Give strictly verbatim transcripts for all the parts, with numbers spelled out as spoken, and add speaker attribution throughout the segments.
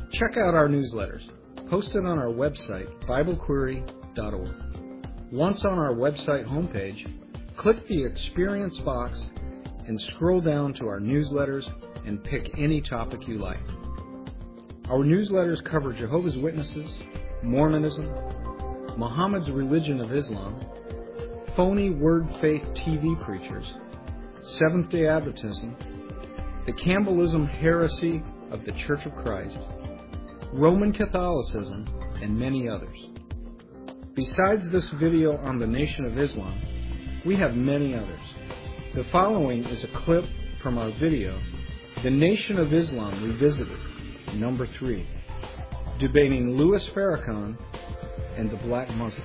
Speaker 1: Check out our newsletters, posted on our website, Bible Query dot org. Once on our website homepage, click the Experience box and scroll down to our newsletters and pick any topic you like. Our newsletters cover Jehovah's Witnesses, Mormonism, Muhammad's religion of Islam, phony word faith T V preachers, Seventh-day Adventism, the Campbellism heresy of the Church of Christ, Roman Catholicism, and many others. Besides this video on the Nation of Islam, we have many others. The following is a clip from our video, The Nation of Islam Revisited, number three, debating Louis Farrakhan and the Black Muslims.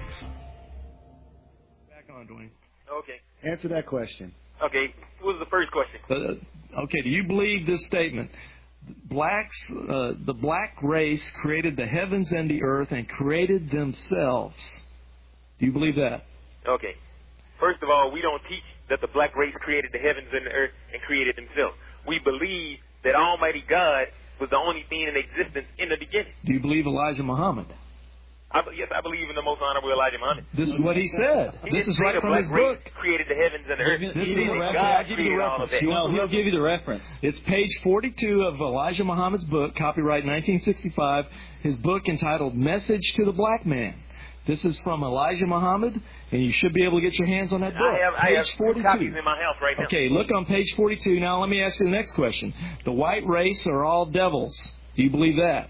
Speaker 2: Back on, Dwayne.
Speaker 3: Okay.
Speaker 4: Answer that question.
Speaker 3: Okay. What was the first question?
Speaker 2: Uh, okay, do you believe this statement? Blacks, uh, the black race created the heavens and the earth and created themselves. Do you believe that?
Speaker 3: Okay. First of all, we don't teach that the black race created the heavens and the earth and created themselves. We believe that Almighty God was the only thing in existence in the beginning.
Speaker 2: Do you believe Elijah Muhammad?
Speaker 3: I, yes, I believe in the most honorable Elijah Muhammad.
Speaker 2: This is what he said.
Speaker 3: He
Speaker 2: this is
Speaker 3: say
Speaker 2: right
Speaker 3: the
Speaker 2: from
Speaker 3: black
Speaker 2: his
Speaker 3: race
Speaker 2: book.
Speaker 3: Created the heavens and the earth.
Speaker 2: This
Speaker 3: He
Speaker 2: is
Speaker 3: said
Speaker 2: the reference.
Speaker 3: God
Speaker 2: I'll give you the
Speaker 3: created all of
Speaker 2: reference.
Speaker 3: that.
Speaker 2: No,
Speaker 5: he'll give you the reference.
Speaker 2: It's page forty-two of Elijah Muhammad's book, copyright nineteen sixty-five, his book entitled Message to the Black Man. This is from Elijah Muhammad, and you should be able to get your hands on that book.
Speaker 3: I have,
Speaker 2: page
Speaker 3: I have two
Speaker 2: forty-two.
Speaker 3: copies in my house right now.
Speaker 2: Okay, look on page forty-two. Now let me ask you the next question. The white race are all devils. Do you believe that?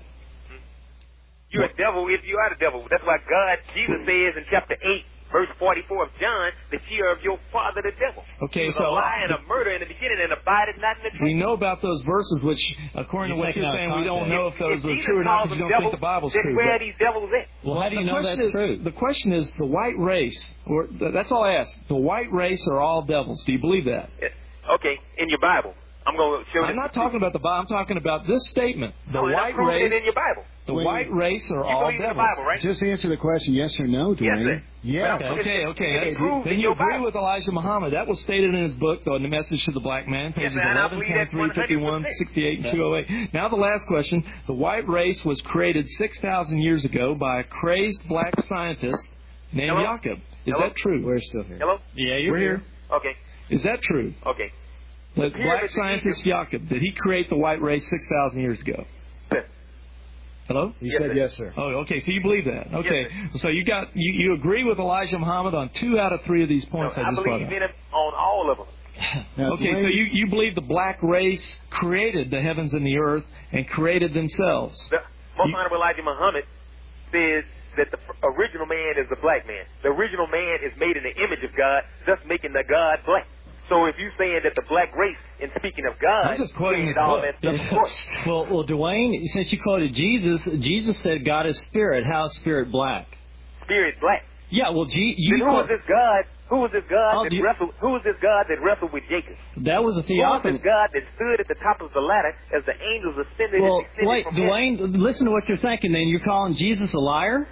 Speaker 3: You're a devil if you are the devil. That's why God, Jesus says in chapter eight, verse forty-four of John, that ye are of your father the devil.
Speaker 2: Okay,
Speaker 3: he was
Speaker 2: so
Speaker 3: a lie and a murder in the beginning and abided not in the truth.
Speaker 2: We know about those verses, which, according
Speaker 5: You're
Speaker 2: to what you're saying, we don't
Speaker 5: context.
Speaker 2: know if those
Speaker 3: if
Speaker 2: are
Speaker 3: Jesus
Speaker 2: true or not
Speaker 3: calls
Speaker 2: because you
Speaker 3: them
Speaker 2: don't
Speaker 3: devils,
Speaker 2: think the Bible's
Speaker 3: then
Speaker 2: true.
Speaker 3: where
Speaker 2: but-
Speaker 3: are these devils at?
Speaker 5: Well, how do you
Speaker 2: the
Speaker 5: know
Speaker 2: question
Speaker 5: that's
Speaker 2: is,
Speaker 5: true?
Speaker 2: The question is the white race, or that's all I ask. The white race are all devils. Do you believe that?
Speaker 3: Okay, in your Bible. I'm going to show
Speaker 2: I'm
Speaker 3: this
Speaker 2: not
Speaker 3: to you.
Speaker 2: talking about the Bible. I'm talking about this statement. The
Speaker 3: No, and I'm
Speaker 2: white
Speaker 3: proving
Speaker 2: race,
Speaker 3: it in your Bible.
Speaker 2: the
Speaker 4: Wait.
Speaker 2: white race are
Speaker 3: You
Speaker 2: all
Speaker 3: believe in the
Speaker 2: devils.
Speaker 3: Bible, right?
Speaker 4: Just answer the question, yes or no, Dwayne.
Speaker 3: Yes, sir.
Speaker 4: Yes.
Speaker 3: Well,
Speaker 2: Okay, okay.
Speaker 3: It's
Speaker 2: That's,
Speaker 3: proved
Speaker 2: then
Speaker 3: in
Speaker 2: you
Speaker 3: your
Speaker 2: agree
Speaker 3: Bible.
Speaker 2: with Elijah Muhammad. That was stated in his book, though, in the Message to the Black Man, pages
Speaker 3: Yes, and I
Speaker 2: eleven,
Speaker 3: believe that's
Speaker 2: twenty-three, fifty-one, sixty-eight, and two oh eight. Now the last question. The white race was created six thousand years ago by a crazed black scientist named
Speaker 3: Hello?
Speaker 2: Jacob. Is
Speaker 3: Hello?
Speaker 2: that true?
Speaker 4: We're still here.
Speaker 3: Hello?
Speaker 5: Yeah, you're
Speaker 2: We're here.
Speaker 3: Okay,
Speaker 2: Is that true?
Speaker 3: okay.
Speaker 2: The
Speaker 3: pyramids
Speaker 2: black
Speaker 3: in
Speaker 2: scientist
Speaker 3: Egypt-
Speaker 2: Jacob, did he create the white race six thousand years ago?
Speaker 3: Sir.
Speaker 2: Hello?
Speaker 4: You
Speaker 3: Yes,
Speaker 4: said
Speaker 3: sir.
Speaker 4: yes, sir.
Speaker 2: Oh, okay. So you believe that? Okay.
Speaker 3: Yes,
Speaker 2: so you got you, you agree with Elijah Muhammad on two out of three of these
Speaker 3: No,
Speaker 2: points I
Speaker 3: I
Speaker 2: just brought
Speaker 3: believe
Speaker 2: up.
Speaker 3: in him on all of them.
Speaker 4: Now,
Speaker 2: Okay,
Speaker 4: Dwayne,
Speaker 2: so you, you believe the black race created the heavens and the earth and created themselves.
Speaker 3: The most
Speaker 2: You-
Speaker 3: honorable Elijah Muhammad says that the f- original man is the black man. The original man is made in the image of God, thus making the God black. So if you're saying that the black race, in speaking of God,
Speaker 2: I'm just quoting
Speaker 3: created
Speaker 2: his
Speaker 3: all
Speaker 2: book.
Speaker 3: that stuff, of course.
Speaker 5: well, well, Dwayne, since you quoted Jesus, Jesus said God is spirit. How is spirit black?
Speaker 3: Spirit black.
Speaker 5: Yeah, well, G,
Speaker 3: Then
Speaker 5: you
Speaker 3: who
Speaker 5: quote,
Speaker 3: was this God? Who was this God
Speaker 5: Oh,
Speaker 3: that
Speaker 5: do you-
Speaker 3: wrestled? Who was this God that wrestled with Jacob?
Speaker 5: that was a
Speaker 3: Who was
Speaker 5: theophany.
Speaker 3: this God that stood at the top of the ladder as the angels ascended
Speaker 5: Well,
Speaker 3: and descended
Speaker 5: wait,
Speaker 3: from heaven?
Speaker 5: Dwayne, listen to what you're thinking. Then you're calling Jesus a liar?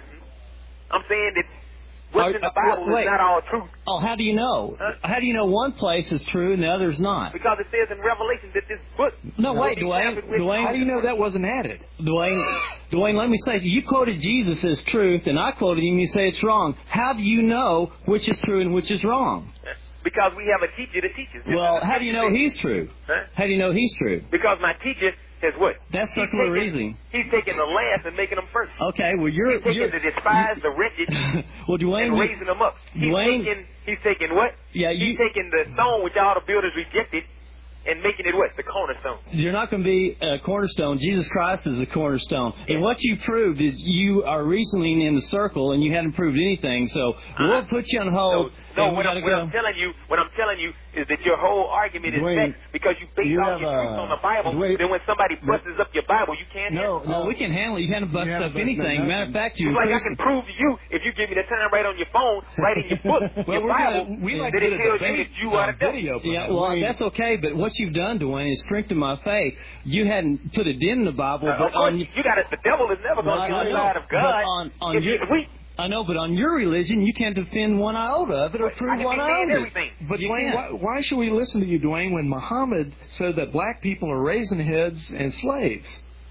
Speaker 3: I'm saying that what's
Speaker 5: Are-
Speaker 3: in the
Speaker 5: uh,
Speaker 3: Bible
Speaker 5: wait.
Speaker 3: is not all truth.
Speaker 5: Oh, how do you know?
Speaker 3: Huh?
Speaker 5: How do you know one place is true and the other's not?
Speaker 3: Because it says in Revelation that this book...
Speaker 5: No, wait,
Speaker 3: will be
Speaker 5: Dwayne,
Speaker 3: tampered with.
Speaker 5: Dwayne,
Speaker 2: How do you know that wasn't added?
Speaker 5: Dwayne, Dwayne, let me say, you quoted Jesus as truth, and I quoted him, and you say it's wrong. How do you know which is true and which is wrong?
Speaker 3: Because we have a teacher that teaches.
Speaker 5: Well, how do you know he's true?
Speaker 3: Huh?
Speaker 5: How do you know he's true?
Speaker 3: Because my teacher says what?
Speaker 5: That's
Speaker 3: He's
Speaker 5: circular
Speaker 3: taking-
Speaker 5: reasoning.
Speaker 3: He's taking the last and making them first.
Speaker 5: Okay, well, you're...
Speaker 3: He's taking
Speaker 5: you're
Speaker 3: the despised, the wretched,
Speaker 5: well, Dwayne,
Speaker 3: and
Speaker 5: you-
Speaker 3: raising them up. He's
Speaker 5: Dwayne-
Speaker 3: taking, he's taking what?
Speaker 5: Yeah, you-
Speaker 3: He's taking the stone which all the builders rejected and making it what? The cornerstone.
Speaker 5: you're not going to be a cornerstone. Jesus Christ is a cornerstone. And what you proved is you are reasoning in the circle, and you hadn't proved anything. So we'll put you on
Speaker 3: No,
Speaker 5: hold.
Speaker 3: no
Speaker 5: and we
Speaker 3: what,
Speaker 5: gotta
Speaker 3: I'm, what
Speaker 5: go.
Speaker 3: I'm telling you, what I'm telling you is that your whole argument is
Speaker 4: Dwayne,
Speaker 3: vexed because you base
Speaker 4: you
Speaker 3: all
Speaker 4: have
Speaker 3: your
Speaker 4: a-
Speaker 3: truth on the Bible.
Speaker 4: Dwayne-
Speaker 3: then when somebody busts up your Bible, you can't
Speaker 4: No,
Speaker 3: answer.
Speaker 4: no.
Speaker 5: Oh, we can handle it. You can't bust
Speaker 4: Yeah,
Speaker 5: up
Speaker 4: but-
Speaker 5: anything.
Speaker 4: but-
Speaker 5: Matter of fact, you
Speaker 3: It's like I can prove to you if you give me the time right on your phone, right in your book,
Speaker 2: Well,
Speaker 3: your
Speaker 2: we're
Speaker 3: Bible,
Speaker 2: gonna, we like
Speaker 3: that
Speaker 2: to
Speaker 3: it
Speaker 2: get a
Speaker 3: tells you
Speaker 2: debate
Speaker 3: that you are
Speaker 2: on
Speaker 3: the devil.
Speaker 2: video.
Speaker 5: Yeah,
Speaker 2: perhaps.
Speaker 5: well, that's okay, but what you've done, Dwayne, is strengthened my faith. You hadn't put a dent in the Bible,
Speaker 3: Uh,
Speaker 5: but
Speaker 3: of course,
Speaker 5: on
Speaker 3: you got it. The devil is never
Speaker 5: Well,
Speaker 3: going to
Speaker 5: I
Speaker 3: be on the
Speaker 5: know,
Speaker 3: side of
Speaker 5: but
Speaker 3: God.
Speaker 5: on- on
Speaker 3: if
Speaker 5: your-
Speaker 3: he's weak.
Speaker 5: I know, but on your religion, you can't defend one iota of it or
Speaker 3: I
Speaker 5: prove
Speaker 3: can
Speaker 5: one
Speaker 3: defend
Speaker 5: iota.
Speaker 3: everything.
Speaker 2: But
Speaker 5: You
Speaker 2: Dwayne,
Speaker 5: can't.
Speaker 2: why, why should we listen to you, Dwayne, when Muhammad said that black people are raising heads and slaves?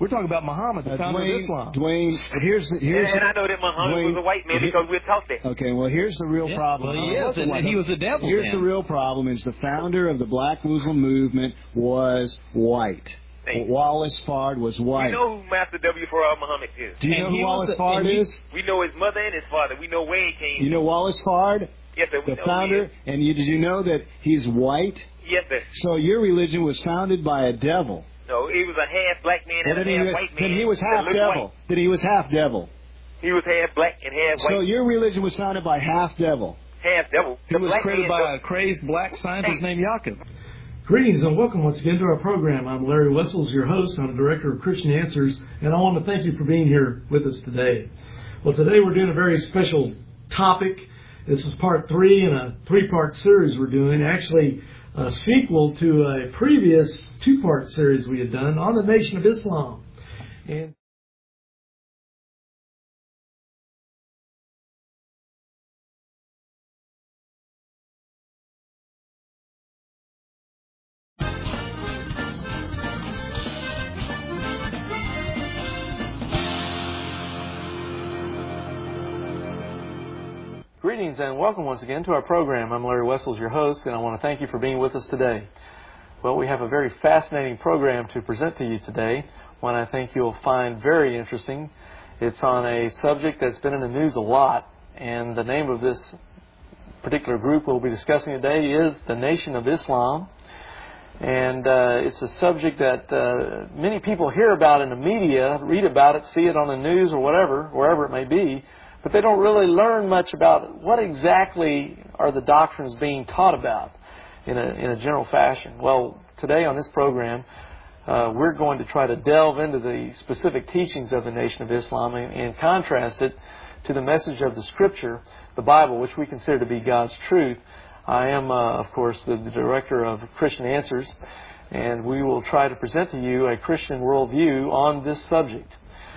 Speaker 2: We're talking about Muhammad, the
Speaker 4: Uh,
Speaker 2: founder
Speaker 4: Dwayne,
Speaker 2: of Islam.
Speaker 4: Dwayne, here's the, here's
Speaker 3: And, and I know that Muhammad
Speaker 4: Dwayne,
Speaker 3: was a white man because we're taught that.
Speaker 4: Okay, well, here's the real
Speaker 5: Yeah,
Speaker 4: problem.
Speaker 5: well, he
Speaker 4: Muhammad
Speaker 5: is,
Speaker 4: wasn't
Speaker 5: and
Speaker 4: white.
Speaker 5: he was a devil
Speaker 4: Here's
Speaker 5: then.
Speaker 4: the real problem: is the founder of the Black Muslim movement was white.
Speaker 3: Thank you.
Speaker 4: Wallace Fard was
Speaker 3: We
Speaker 4: white.
Speaker 3: know who Master W. Farad Muhammad is.
Speaker 4: Do you
Speaker 5: And
Speaker 4: know
Speaker 5: he
Speaker 4: who
Speaker 5: was
Speaker 4: Wallace
Speaker 5: a-
Speaker 4: Fard
Speaker 5: and he-
Speaker 4: is?
Speaker 3: We know his mother and his father. We know where he came
Speaker 4: You know Wallace Fard,
Speaker 3: Yes, sir. We
Speaker 4: the
Speaker 3: know
Speaker 4: founder,
Speaker 3: Who he is.
Speaker 4: and you, did you know that he's white?
Speaker 3: Yes, sir.
Speaker 4: So your religion was founded by a devil.
Speaker 3: No, he was a half black man
Speaker 4: Well,
Speaker 3: and
Speaker 4: then,
Speaker 3: a
Speaker 4: he
Speaker 3: half
Speaker 4: was,
Speaker 3: white man.
Speaker 4: then he was
Speaker 3: that
Speaker 4: half
Speaker 3: looked
Speaker 4: devil.
Speaker 3: white.
Speaker 4: Then he was half devil.
Speaker 3: He was half black and half
Speaker 4: So
Speaker 3: white.
Speaker 4: your religion was founded by half devil.
Speaker 3: Half devil.
Speaker 2: He
Speaker 3: The
Speaker 2: was
Speaker 3: black
Speaker 2: created
Speaker 3: man
Speaker 2: by a crazed black scientist named Jacob.
Speaker 6: Greetings and welcome once again to our program. I'm Larry Wessels, your host. I'm Director of Christian Answers, and I want to thank you for being here with us today. Well, today we're doing a very special topic. This is part three in a three-part series we're doing, actually a sequel to a previous two-part series we had done on the Nation of Islam. And
Speaker 2: Greetings and welcome once again to our program. I'm Larry Wessels, your host, and I want to thank you for being with us today. Well, we have a very fascinating program to present to you today, one I think you'll find very interesting. It's on a subject that's been in the news a lot, and the name of this particular group we'll be discussing today is the Nation of Islam. And uh, it's a subject that uh, many people hear about in the media, read about it, see it on the news or whatever, wherever it may be, but they don't really learn much about what exactly are the doctrines being taught about in a, in a general fashion. Well, today on this program, uh, we're going to try to delve into the specific teachings of the Nation of Islam and, and contrast it to the message of the Scripture, the Bible, which we consider to be God's truth. I am, uh, of course, the, the Director of Christian Answers, and we will try to present to you a Christian worldview on this subject.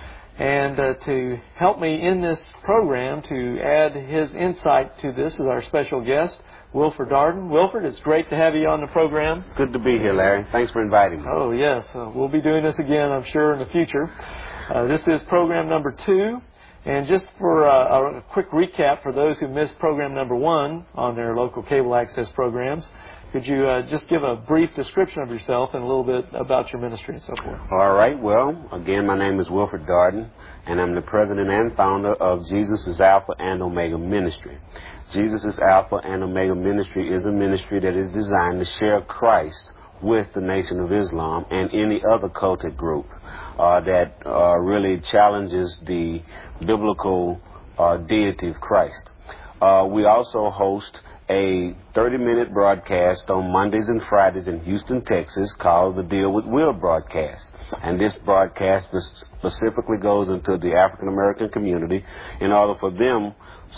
Speaker 2: And uh, to help me in this program, to add his insight to this, is our special guest, Wilford Darden. Wilford, it's great to have you on the program.
Speaker 7: Good to be here, Larry. Thanks for inviting me.
Speaker 2: Oh, yes. Uh, we'll be doing this again, I'm sure, in the future. Uh, this is program number two. And just for uh, a quick recap for those who missed program number one on their local cable access programs, could you uh, just give a brief description of yourself and a little bit about your ministry and so forth?
Speaker 7: All right. Well, again, my name is Wilford Darden, and I'm the president and founder of Jesus is Alpha and Omega Ministry. Jesus is Alpha and Omega Ministry is a ministry that is designed to share Christ with the Nation of Islam and any other cultic group uh, that uh, really challenges the biblical uh, deity of Christ. Uh, we also host a thirty-minute broadcast on Mondays and Fridays in Houston, Texas, called the Deal with Will broadcast. And this broadcast specifically goes into the African American community in order for them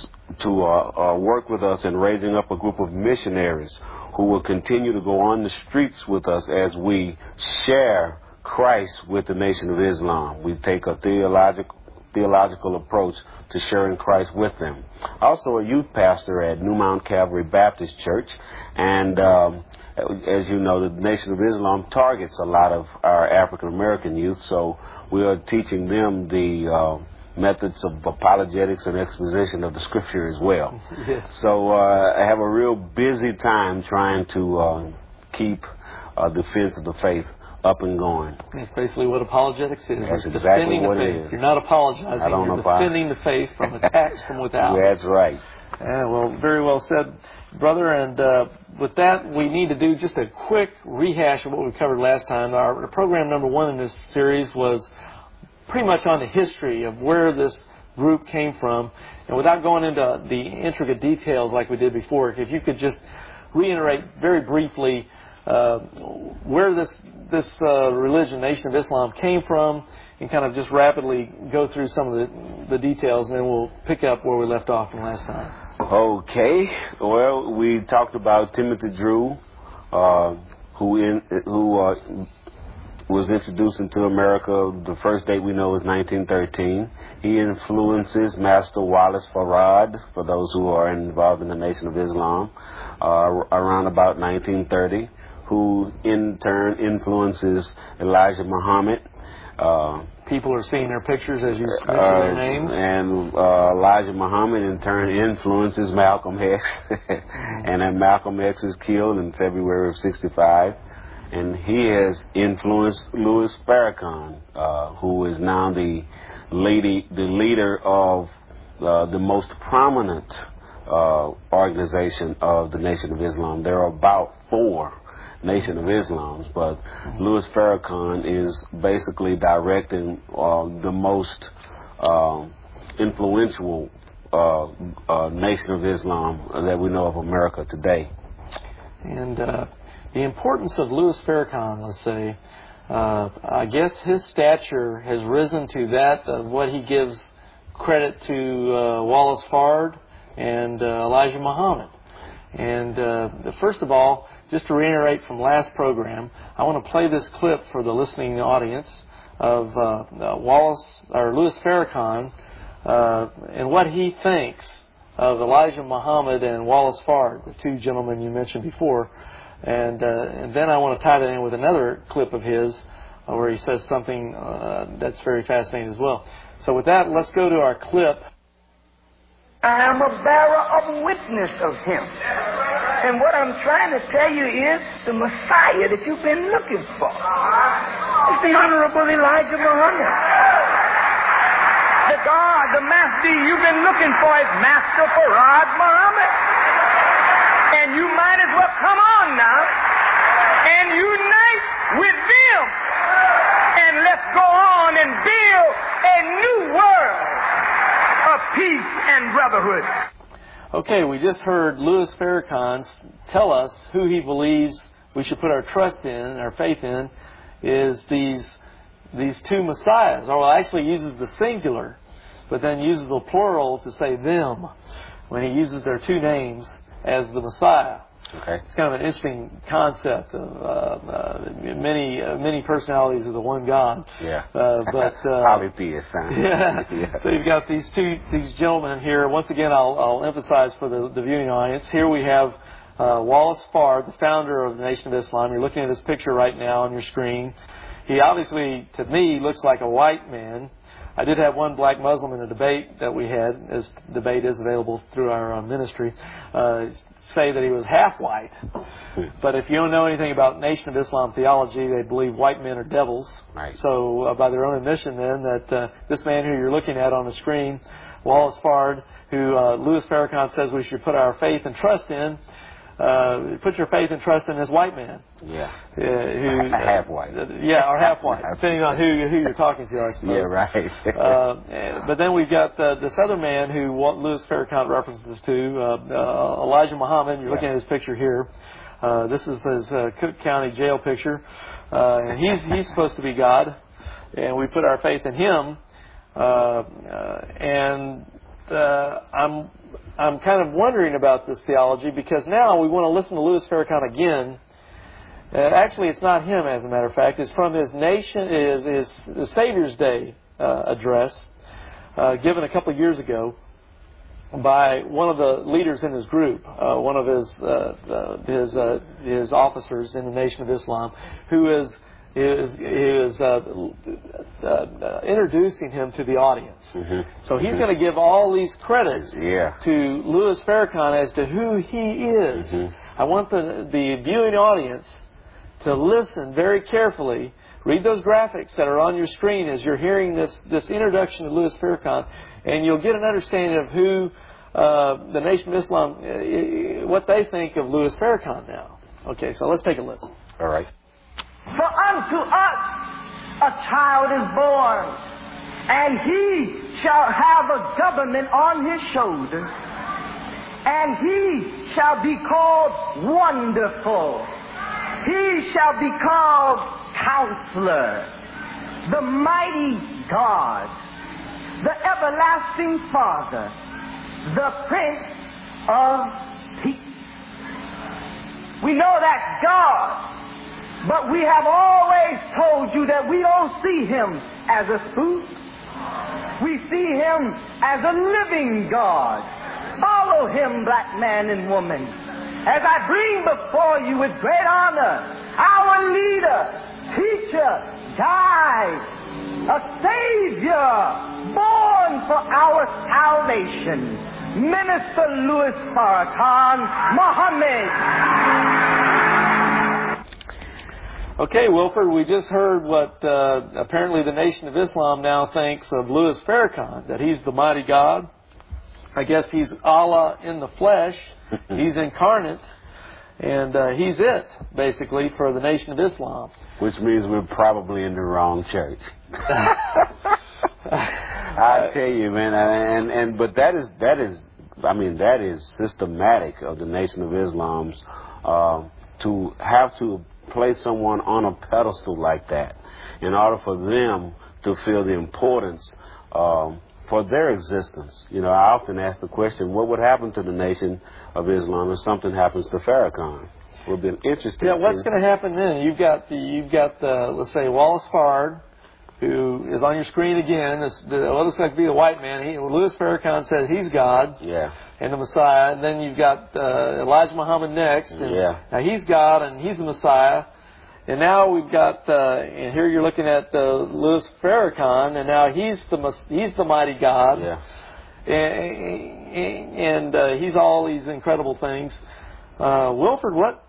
Speaker 7: to uh, uh, work with us in raising up a group of missionaries who will continue to go on the streets with us as we share Christ with the Nation of Islam. We take a theological theological approach to sharing Christ with them. Also a youth pastor at New Mount Calvary Baptist Church, and um, as you know, the Nation of Islam targets a lot of our African American youth, so we are teaching them the uh, methods of apologetics and exposition of the Scripture as well.
Speaker 2: Yes.
Speaker 7: So uh, I have a real busy time trying to uh, keep uh, defense of the faith up and going.
Speaker 2: That's basically what apologetics is.
Speaker 7: That's
Speaker 2: it's
Speaker 7: exactly
Speaker 2: defending
Speaker 7: what
Speaker 2: the
Speaker 7: it
Speaker 2: faith.
Speaker 7: is.
Speaker 2: You're not apologizing.
Speaker 7: I don't
Speaker 2: You're
Speaker 7: know if I-
Speaker 2: defending the faith from attacks from without.
Speaker 7: That's right.
Speaker 2: Yeah, well, very well said, brother. And uh, with that, we need to do just a quick rehash of what we covered last time. Our program number one in this series was pretty much on the history of where this group came from. And without going into the intricate details like we did before, if you could just reiterate very briefly uh, where this this uh, religion, Nation of Islam, came from, and kind of just rapidly go through some of the, the details, and then we'll pick up where we left off from last time.
Speaker 7: Okay. Well, we talked about Timothy Drew, uh, who in who uh, was introduced into America. The first date we know is nineteen thirteen. He influences Master Wallace Farad, for those who are involved in the Nation of Islam, uh, around about nineteen thirty, who in turn influences Elijah Muhammad. Uh,
Speaker 2: People are seeing their pictures as you mentioned
Speaker 7: uh,
Speaker 2: their names.
Speaker 7: And uh, Elijah Muhammad, in turn, influences Malcolm X. And then Malcolm X is killed in February of sixty-five. And he has influenced Louis Farrakhan, uh, who is now the lady, the leader of uh, the most prominent uh, organization of the Nation of Islam. There are about four Nation of Islams, but Louis Farrakhan is basically directing uh, the most uh, influential uh, uh, Nation of Islam that we know of America today.
Speaker 2: And uh, the importance of Louis Farrakhan, let's say, uh, I guess his stature has risen to that of what he gives credit to uh, Wallace Fard and uh, Elijah Muhammad. And uh, first of all, just to reiterate from last program, I want to play this clip for the listening audience of uh, uh, Wallace or Louis Farrakhan uh, and what he thinks of Elijah Muhammad and Wallace Fard, the two gentlemen you mentioned before. And, uh, and then I want to tie that in with another clip of his uh, where he says something uh, that's very fascinating as well. So with that, let's go to our clip.
Speaker 8: I am a bearer of witness of him. And what I'm trying to tell you is the Messiah that you've been looking for. It's the Honorable Elijah Muhammad. The God, the Master you've been looking for is Master Farad Muhammad. And you might as well come on now and unite with them. And let's go on and build a new world of peace and brotherhood.
Speaker 2: Okay, we just heard Louis Farrakhan tell us who he believes we should put our trust in, our faith in, is these these two messiahs. Or well, actually uses the singular, but then uses the plural to say them when he uses their two names as the Messiah.
Speaker 7: Okay.
Speaker 2: It's kind of an interesting concept of uh, uh, many uh, many personalities of the one God.
Speaker 7: Yeah.
Speaker 2: Uh, but uh,
Speaker 7: polytheist. Huh?
Speaker 2: Yeah.
Speaker 7: Yeah.
Speaker 2: So you've got these two these gentlemen here. Once again, I'll, I'll emphasize for the, the viewing audience. Here we have uh, Wallace Fard, the founder of the Nation of Islam. You're looking at his picture right now on your screen. He obviously, to me, looks like a white man. I did have one black Muslim in a debate that we had. This debate is available through our uh, ministry. Uh, say that he was half white. But if you don't know anything about Nation of Islam theology, they believe white men are devils.
Speaker 7: Right.
Speaker 2: So uh, by their own admission then, that uh, this man who you're looking at on the screen, Wallace Fard, who uh, Louis Farrakhan says we should put our faith and trust in, uh, put your faith and trust in this white man.
Speaker 7: Yeah.
Speaker 2: Uh, who,
Speaker 7: half white.
Speaker 2: Uh, yeah, or half white, depending on who who you're talking to, I suppose.
Speaker 7: Yeah, right.
Speaker 2: uh, but then we've got uh, this other man who Louis Farrakhan references to, uh, uh, Elijah Muhammad. You're
Speaker 7: yeah.
Speaker 2: looking at his picture here. Uh, this is his uh, Cook County jail picture. Uh, and he's he's supposed to be God, and we put our faith in him. Uh, uh, and uh, I'm I'm kind of wondering about this theology because now we want to listen to Louis Farrakhan again. Uh, actually, it's not him, as a matter of fact. It's from his nation, his, his, his Savior's Day uh, address uh, given a couple of years ago by one of the leaders in his group, uh, one of his uh, uh, his uh, his officers in the Nation of Islam, who is is is uh, uh, introducing him to the audience.
Speaker 7: Mm-hmm.
Speaker 2: So he's
Speaker 7: mm-hmm.
Speaker 2: going to give all these credits
Speaker 7: yeah.
Speaker 2: to Louis Farrakhan as to who he is.
Speaker 7: Mm-hmm.
Speaker 2: I want the the viewing audience to listen very carefully. Read those graphics that are on your screen as you're hearing this this introduction to Louis Farrakhan, and you'll get an understanding of who uh, the Nation of Islam, uh, what they think of Louis Farrakhan now. Okay, so let's take a listen.
Speaker 7: All right.
Speaker 8: For unto us a child is born, and he shall have a government on his shoulders, and he shall be called Wonderful. He shall be called Counselor, the Mighty God, the Everlasting Father, the Prince of Peace. We know that's God. But we have always told you that we don't see him as a spook. We see him as a living God. Follow him, black man and woman. As I bring before you with great honor our leader, teacher, guide, a Savior born for our salvation, Minister Louis Farrakhan Muhammad.
Speaker 2: Okay, Wilford, we just heard what uh, apparently the Nation of Islam now thinks of Louis Farrakhan, that he's the mighty God. I guess he's Allah in the flesh. He's incarnate. And uh, he's it, basically, for the Nation of Islam.
Speaker 7: Which means we're probably in the wrong church. I tell you, man, and, and but that is that is, I mean, that is systematic of the Nation of Islam's uh, to have to place someone on a pedestal like that in order for them to feel the importance um, for their existence. You know, I often ask the question, what would happen to the Nation of Islam if something happens to Farrakhan? It would be an interesting.
Speaker 2: Yeah, what's going to happen then? You've got the you've got the let's say Wallace Fard, who is on your screen again. This, the, what looks like to be the white man. He, Louis Farrakhan says he's God.
Speaker 7: Yeah.
Speaker 2: And the Messiah. And then you've got uh, Elijah Muhammad next. And
Speaker 7: yeah.
Speaker 2: Now he's God and he's the Messiah. And now we've got, uh, and here you're looking at uh, Louis Farrakhan, and now he's the he's the mighty God.
Speaker 7: Yeah.
Speaker 2: And, and uh, he's all these incredible things. Uh, Wilford, what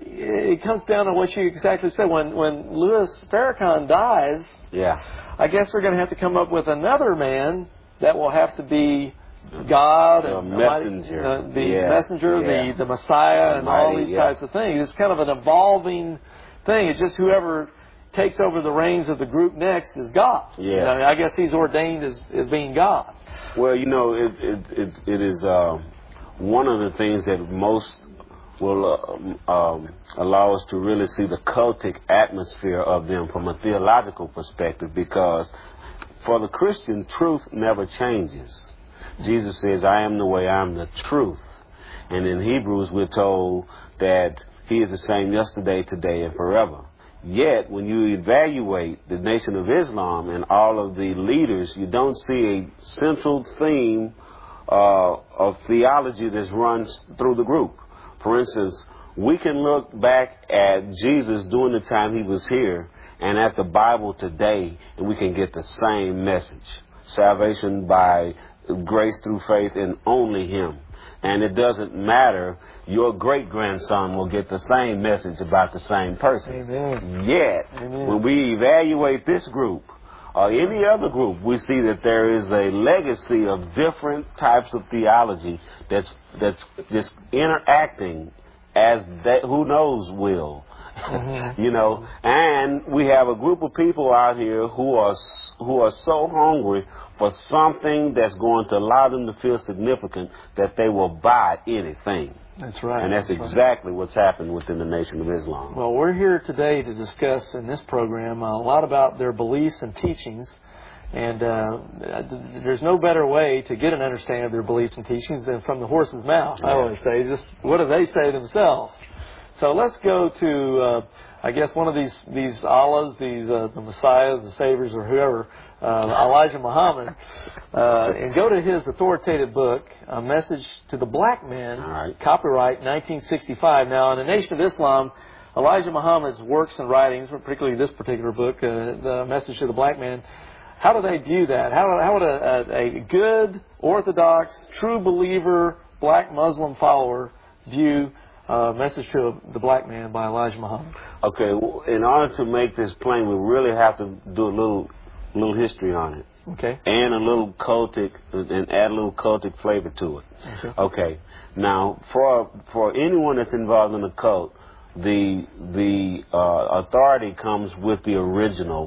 Speaker 2: it comes down to what you exactly said. When when Louis Farrakhan dies,
Speaker 7: yeah,
Speaker 2: I guess we're going to have to come up with another man that will have to be God,
Speaker 7: the
Speaker 2: and
Speaker 7: messenger,
Speaker 2: uh, the
Speaker 7: yeah.
Speaker 2: messenger,
Speaker 7: yeah.
Speaker 2: the the Messiah, and
Speaker 7: Almighty,
Speaker 2: all these
Speaker 7: yeah.
Speaker 2: types of things. It's kind of an evolving thing. It's just whoever takes over the reins of the group next is God.
Speaker 7: Yeah.
Speaker 2: You know, I guess he's ordained as, as being God.
Speaker 7: Well, you know, it it it, it is uh, one of the things that most will uh, um, allow us to really see the cultic atmosphere of them from a theological perspective, because for the Christian, truth never changes. Jesus says, I am the way, I am the truth. And in Hebrews, we're told that He is the same yesterday, today, and forever. Yet, when you evaluate the Nation of Islam and all of the leaders, you don't see a central theme uh, of theology that runs through the group. For instance, we can look back at Jesus during the time He was here and at the Bible today, and we can get the same message. Salvation by grace through faith in only Him. And it doesn't matter, your great-grandson will get the same message about the same person.
Speaker 2: Amen.
Speaker 7: Yet,
Speaker 2: Amen.
Speaker 7: when we evaluate this group, or any other group, we see that there is a legacy of different types of theology that's that's just interacting as that, who knows will. Mm-hmm. You know, and we have a group of people out here who are who are so hungry for something that's going to allow them to feel significant that they will buy anything.
Speaker 2: That's right.
Speaker 7: And that's,
Speaker 2: that's
Speaker 7: exactly
Speaker 2: right.
Speaker 7: what's happened within the Nation of Islam.
Speaker 2: Well, we're here today to discuss in this program a lot about their beliefs and teachings. And uh, there's no better way to get an understanding of their beliefs and teachings than from the horse's mouth. I always say, just what do they say themselves? So let's go to, uh, I guess, one of these these Allahs, these uh, the Messiahs, the Saviors, or whoever, uh, Elijah Muhammad, uh, and go to his authoritative book, A Message to the Black Man,
Speaker 7: right.
Speaker 2: copyright nineteen sixty-five. Now, in the Nation of Islam, Elijah Muhammad's works and writings, particularly this particular book, uh, The Message to the Black Man, how do they view that? How, how would a, a, a good, orthodox, true believer, black Muslim follower view Uh, Message to the Black Man by Elijah Muhammad?
Speaker 7: Okay, in order to make this plain, we really have to do a little little history on it.
Speaker 2: Okay.
Speaker 7: And a little cultic, and add a little cultic flavor to it.
Speaker 2: Okay.
Speaker 7: Okay. Now, for for anyone that's involved in the cult, the the uh, authority comes with the original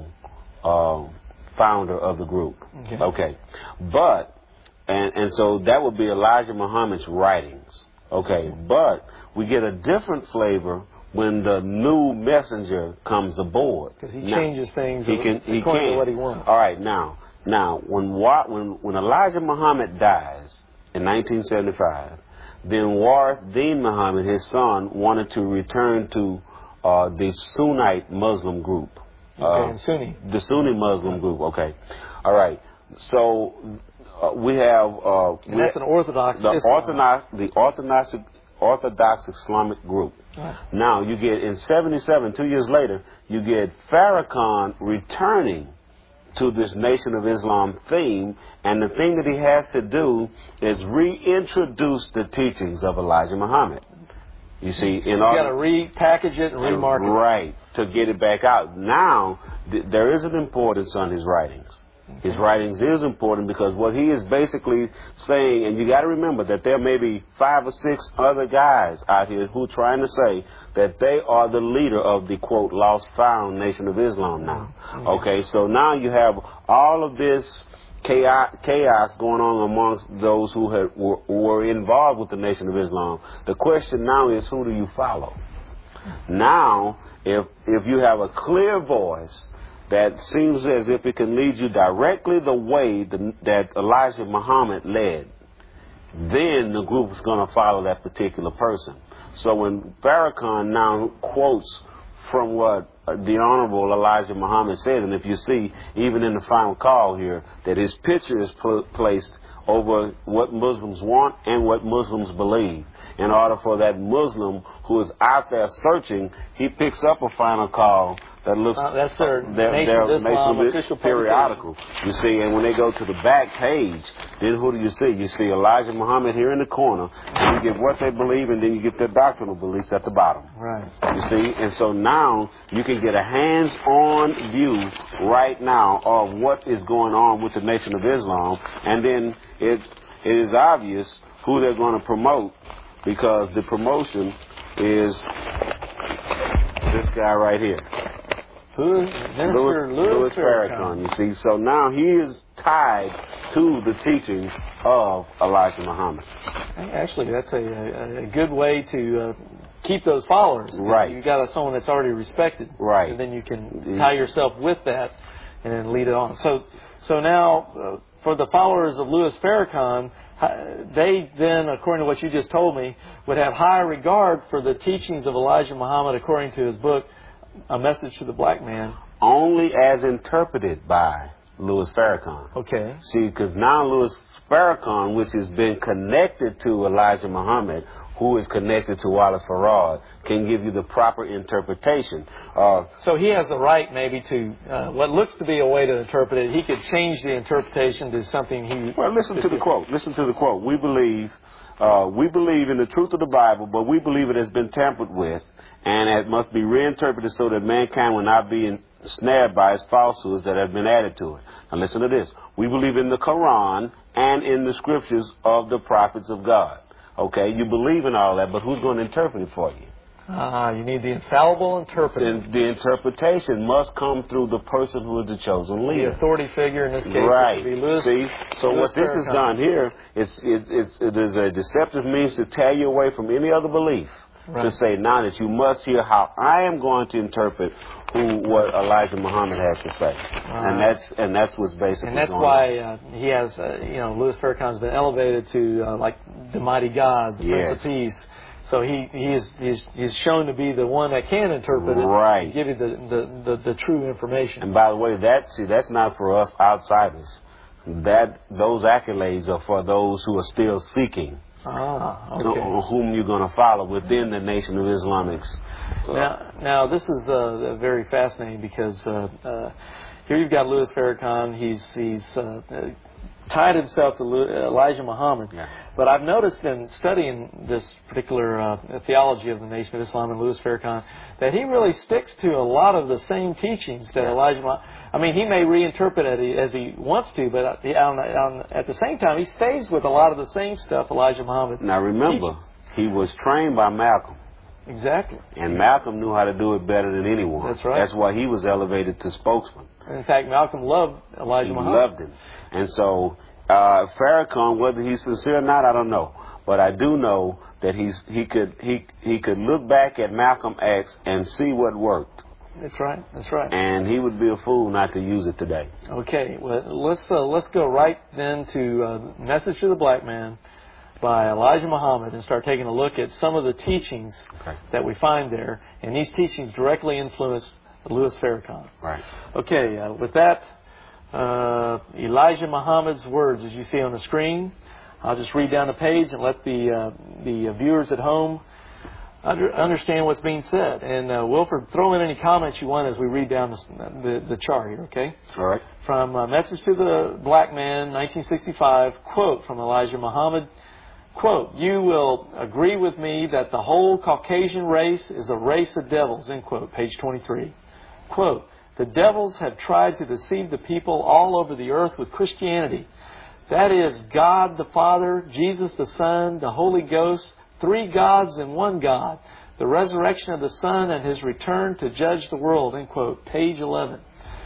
Speaker 7: uh, founder of the group.
Speaker 2: Okay.
Speaker 7: Okay. But and and so that would be Elijah Muhammad's writings. Okay, but we get a different flavor when the new messenger comes aboard.
Speaker 2: Because he
Speaker 7: now,
Speaker 2: changes things
Speaker 7: he can, he
Speaker 2: according
Speaker 7: can.
Speaker 2: to what he wants.
Speaker 7: All right, now, now when when when Elijah Muhammad dies in nineteen seventy-five, then Warith Deen Muhammad, his son, wanted to return to uh, the Sunnite Muslim group.
Speaker 2: Okay,
Speaker 7: uh,
Speaker 2: Sunni.
Speaker 7: The Sunni Muslim group. Okay, all right. So. Uh, we have uh,
Speaker 2: and that's an Orthodox
Speaker 7: the
Speaker 2: Islam.
Speaker 7: Orthodox the Orthodox Orthodox Islamic group.
Speaker 2: Right.
Speaker 7: Now you get in seventy-seven, two years later, you get Farrakhan returning to this Nation of Islam theme, and the thing that he has to do is reintroduce the teachings of Elijah Muhammad. You see, in
Speaker 2: You've
Speaker 7: order
Speaker 2: got to repackage it and remarket it.
Speaker 7: Right, to get it back out. Now, th- there is an importance on his writings. His writings is important because what he is basically saying, and you got to remember that there may be five or six other guys out here who are trying to say that they are the leader of the, quote, lost found Nation of Islam now. Okay, so now you have all of this chaos, chaos going on amongst those who had, were, were involved with the Nation of Islam. The question now is, who do you follow? Now, if if you have a clear voice that seems as if it can lead you directly the way the, that Elijah Muhammad led, then the group is going to follow that particular person. So when Farrakhan now quotes from what the Honorable Elijah Muhammad said, and if you see, even in the final call here, that his picture is pl- placed over what Muslims want and what Muslims believe. In order for that Muslim who is out there searching, he picks up a final call that looks
Speaker 2: uh, that's their,
Speaker 7: their
Speaker 2: Nation of Islam
Speaker 7: Nation
Speaker 2: official
Speaker 7: periodical. You see, and when they go to the back page, then who do you see? You see Elijah Muhammad here in the corner, and you get what they believe, and then you get their doctrinal beliefs at the bottom.
Speaker 2: Right.
Speaker 7: You see, and so now you can get a hands-on view right now of what is going on with the Nation of Islam, and then it it is obvious who they're going to promote, because the promotion is this guy right here.
Speaker 2: Who is Minister
Speaker 7: Louis,
Speaker 2: Louis
Speaker 7: Louis Farrakhan, you see. So now he is tied to the teachings of Elijah Muhammad.
Speaker 2: Actually, that's a, a, a good way to uh, keep those followers.
Speaker 7: Right.
Speaker 2: You've got a, someone that's already respected.
Speaker 7: Right.
Speaker 2: And then you can tie yourself with that and then lead it on. So, so now, uh, for the followers of Louis Farrakhan, they then, according to what you just told me, would have high regard for the teachings of Elijah Muhammad according to his book, A Message to the Black Man.
Speaker 7: Only as interpreted by Louis Farrakhan.
Speaker 2: Okay.
Speaker 7: See, because now Louis Farrakhan, which has been connected to Elijah Muhammad, who is connected to Wallace Farad, can give you the proper interpretation. Uh,
Speaker 2: so he has the right maybe to, uh, what looks to be a way to interpret it, he could change the interpretation to something he...
Speaker 7: Well, listen to the quote. Listen to the quote. We believe, uh, we believe in the truth of the Bible, but we believe it has been tampered with, and it must be reinterpreted so that mankind will not be ensnared by its falsehoods that have been added to it. Now listen to this. We believe in the Quran and in the scriptures of the prophets of God. Okay, you believe in all that, but who's going to interpret it for you?
Speaker 2: Ah, you need the infallible interpreter.
Speaker 7: The, the interpretation must come through the person who is the chosen leader.
Speaker 2: The authority figure in this case.
Speaker 7: Right.
Speaker 2: Would be Louis,
Speaker 7: See, so
Speaker 2: Louis
Speaker 7: what this has done here is it, it's, it is a deceptive means to tear you away from any other belief. Right. To say now that you must hear how I am going to interpret who what Elijah Muhammad has to say, uh, and that's and that's what's basically.
Speaker 2: And that's
Speaker 7: going
Speaker 2: why
Speaker 7: on.
Speaker 2: Uh, he has, uh, you know, Louis Farrakhan's been elevated to uh, like the mighty God, the
Speaker 7: yes.
Speaker 2: Prince of Peace. So he he is he's, he's shown to be the one that can interpret it,
Speaker 7: right.
Speaker 2: and give you the, the, the, the true information.
Speaker 7: And by the way, that see that's not for us outsiders. That those accolades are for those who are still seeking.
Speaker 2: Ah, okay.
Speaker 7: Whom you're going to follow within the Nation of Islamics.
Speaker 2: Now, now this is uh, very fascinating because uh, uh, here you've got Louis Farrakhan. He's he's uh, tied himself to Elijah Muhammad.
Speaker 7: Yeah.
Speaker 2: But I've noticed in studying this particular uh, theology of the Nation of Islam and Louis Farrakhan that he really sticks to a lot of the same teachings that yeah. Elijah Muhammad. I mean, he may reinterpret it as he wants to, but he, on, on, at the same time, he stays with a lot of the same stuff Elijah Muhammad
Speaker 7: Now remember,
Speaker 2: teaches.
Speaker 7: He was trained by Malcolm.
Speaker 2: Exactly.
Speaker 7: And Malcolm knew how to do it better than anyone.
Speaker 2: That's right.
Speaker 7: That's why he was elevated to spokesman.
Speaker 2: In fact, Malcolm loved Elijah
Speaker 7: he
Speaker 2: Muhammad.
Speaker 7: He loved him. And so, uh, Farrakhan, whether he's sincere or not, I don't know. But I do know that he's he could he he could look back at Malcolm X and see what worked.
Speaker 2: That's right. That's right.
Speaker 7: And he would be a fool not to use it today.
Speaker 2: Okay. Well, let's uh, let's go right then to uh, Message to the Black Man by Elijah Muhammad and start taking a look at some of the teachings
Speaker 7: okay.
Speaker 2: that we find there. And these teachings directly influenced Louis Farrakhan.
Speaker 7: Right.
Speaker 2: Okay. Uh, with that, uh, Elijah Muhammad's words, as you see on the screen. I'll just read down the page and let the uh, the viewers at home under, understand what's being said. And uh, Wilford, throw in any comments you want as we read down this, the, the chart here, okay?
Speaker 7: All right.
Speaker 2: From uh, Message to the Black Man, nineteen sixty-five, quote from Elijah Muhammad, quote, "You will agree with me that the whole Caucasian race is a race of devils," end quote, page twenty-three. Quote, "The devils have tried to deceive the people all over the earth with Christianity. That is, God the Father, Jesus the Son, the Holy Ghost, three gods and one God, the resurrection of the Son and His return to judge the world," end quote, page eleven.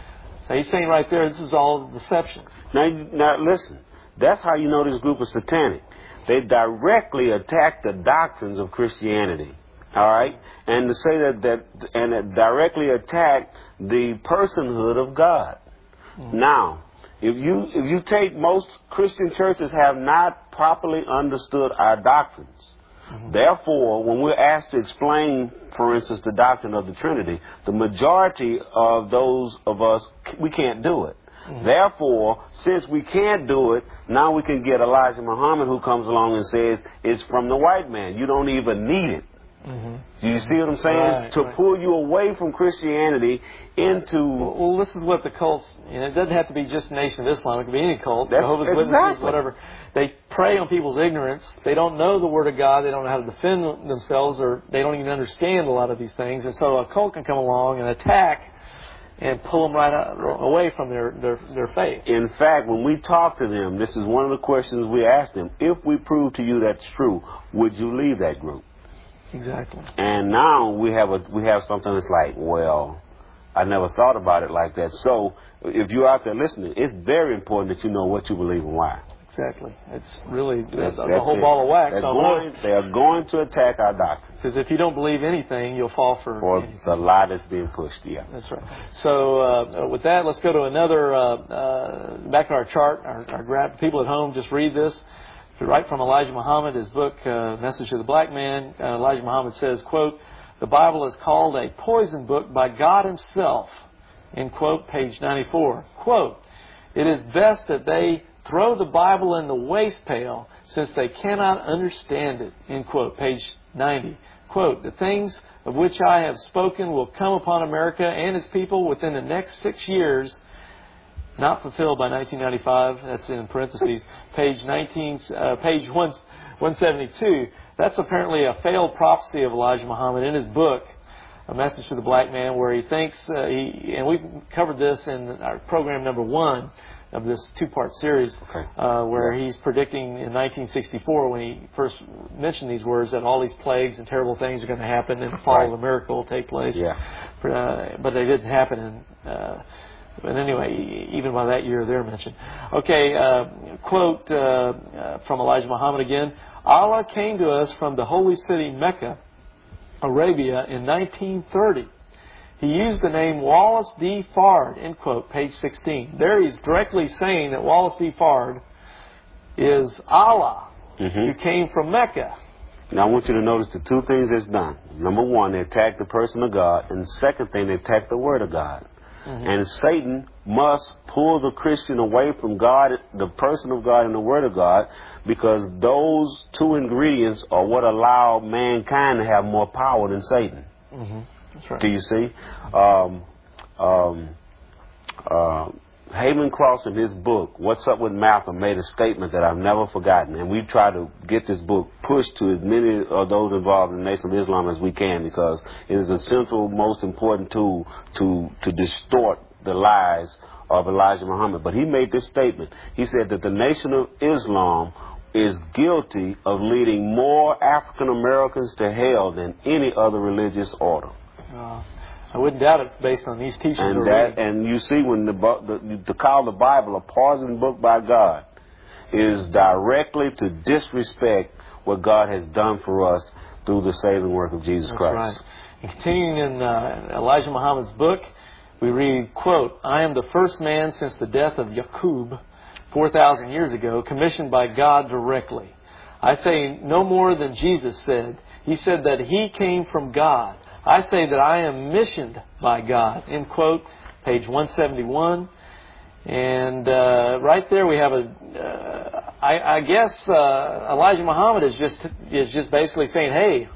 Speaker 2: So he's saying right there, this is all deception.
Speaker 7: Now, now listen, that's how you know this group is satanic. They directly attack the doctrines of Christianity. All right? And to say that, that and it directly attack the personhood of God. Mm-hmm. Now, if you if you take most Christian churches have not properly understood our doctrines. Mm-hmm. Therefore, when we're asked to explain, for instance, the doctrine of the Trinity, the majority of those of us, we can't do it. Mm-hmm. Therefore, since we can't do it, now we can get Elijah Muhammad who comes along and says, it's from the white man. You don't even need it. Mm-hmm. Do you see what I'm saying?
Speaker 2: Right,
Speaker 7: to
Speaker 2: right.
Speaker 7: pull you away from Christianity into...
Speaker 2: Well, well, this is what the cults... You know, it doesn't have to be just Nation of Islam. It could be any cult.
Speaker 7: That's,
Speaker 2: Jehovah's
Speaker 7: exactly.
Speaker 2: Witnesses, whatever. They prey on people's ignorance. They don't know the Word of God. They don't know how to defend themselves, or they don't even understand a lot of these things. And so a cult can come along and attack and pull them right out, away from their, their, their faith.
Speaker 7: In fact, when we talk to them, this is one of the questions we ask them. If we prove to you that's true, would you leave that group?
Speaker 2: Exactly.
Speaker 7: And now we have a we have something that's like, well, I never thought about it like that. So if you're out there listening, it's very important that you know what you believe and why.
Speaker 2: Exactly. It's really
Speaker 7: that's,
Speaker 2: the
Speaker 7: that's
Speaker 2: whole
Speaker 7: it.
Speaker 2: ball of wax.
Speaker 7: They're going, they're going to attack our doctrine.
Speaker 2: Because if you don't believe anything, you'll fall for
Speaker 7: or
Speaker 2: anything.
Speaker 7: the lie that's being pushed. Yeah.
Speaker 2: That's right. So uh, with that, let's go to another. Uh, uh, back to our chart. Our, our grab people at home, just read this. Right from Elijah Muhammad, his book, uh, Message to the Black Man, uh, Elijah Muhammad says, quote, "The Bible is called a poison book by God Himself," end quote, page ninety-four. Quote, "It is best that they throw the Bible in the waste pail since they cannot understand it," end quote, page ninety. Quote, "The things of which I have spoken will come upon America and its people within the next six years, not fulfilled by nineteen ninety-five, that's in parentheses, page nineteen, uh, page one seventy-two. That's apparently a failed prophecy of Elijah Muhammad in his book, A Message to the Black Man, where he thinks, uh, he, and we covered this in our program number one of this two-part series,
Speaker 7: okay.
Speaker 2: uh, where he's predicting in nineteen sixty-four, when he first mentioned these words, that all these plagues and terrible things are going to happen and the fall
Speaker 7: right.
Speaker 2: of America will take place.
Speaker 7: Yeah.
Speaker 2: Uh, but they didn't happen in... Uh, But anyway, even by that year, they're mentioned. Okay, uh, quote uh, uh, from Elijah Muhammad again. "Allah came to us from the holy city Mecca, Arabia, in nineteen thirty. He used the name Wallace D. Fard," end quote, page sixteen. There he's directly saying that Wallace D. Fard is Allah, mm-hmm. who came from Mecca.
Speaker 7: Now, I want you to notice the two things that's done. Number one, they attack the person of God. And the second thing, they attack the Word of God. Mm-hmm. And Satan must pull the Christian away from God, the person of God and the Word of God, because those two ingredients are what allow mankind to have more power than Satan.
Speaker 2: Mm-hmm. That's right.
Speaker 7: Do you see? Um, um, uh, Haman Cross in his book, What's Up with Malcolm, made a statement that I've never forgotten. And we try to get this book pushed to as many of those involved in the Nation of Islam as we can, because it is a central, most important tool to, to distort the lies of Elijah Muhammad. But he made this statement. He said that the Nation of Islam is guilty of leading more African Americans to hell than any other religious order.
Speaker 2: Uh. I wouldn't doubt it based on these teachings.
Speaker 7: And that, and you see, when the, the to call the Bible a poison book by God is directly to disrespect what God has done for us through the saving work of Jesus
Speaker 2: That's
Speaker 7: Christ.
Speaker 2: Right. And continuing in uh, Elijah Muhammad's book, we read, quote, "I am the first man since the death of Yaqub four thousand years ago, commissioned by God directly. I say no more than Jesus said. He said that He came from God. I say that I am missioned by God," end quote, page one seventy-one. And uh, right there we have a, uh, I, I guess uh, Elijah Muhammad is just is just basically saying, hey,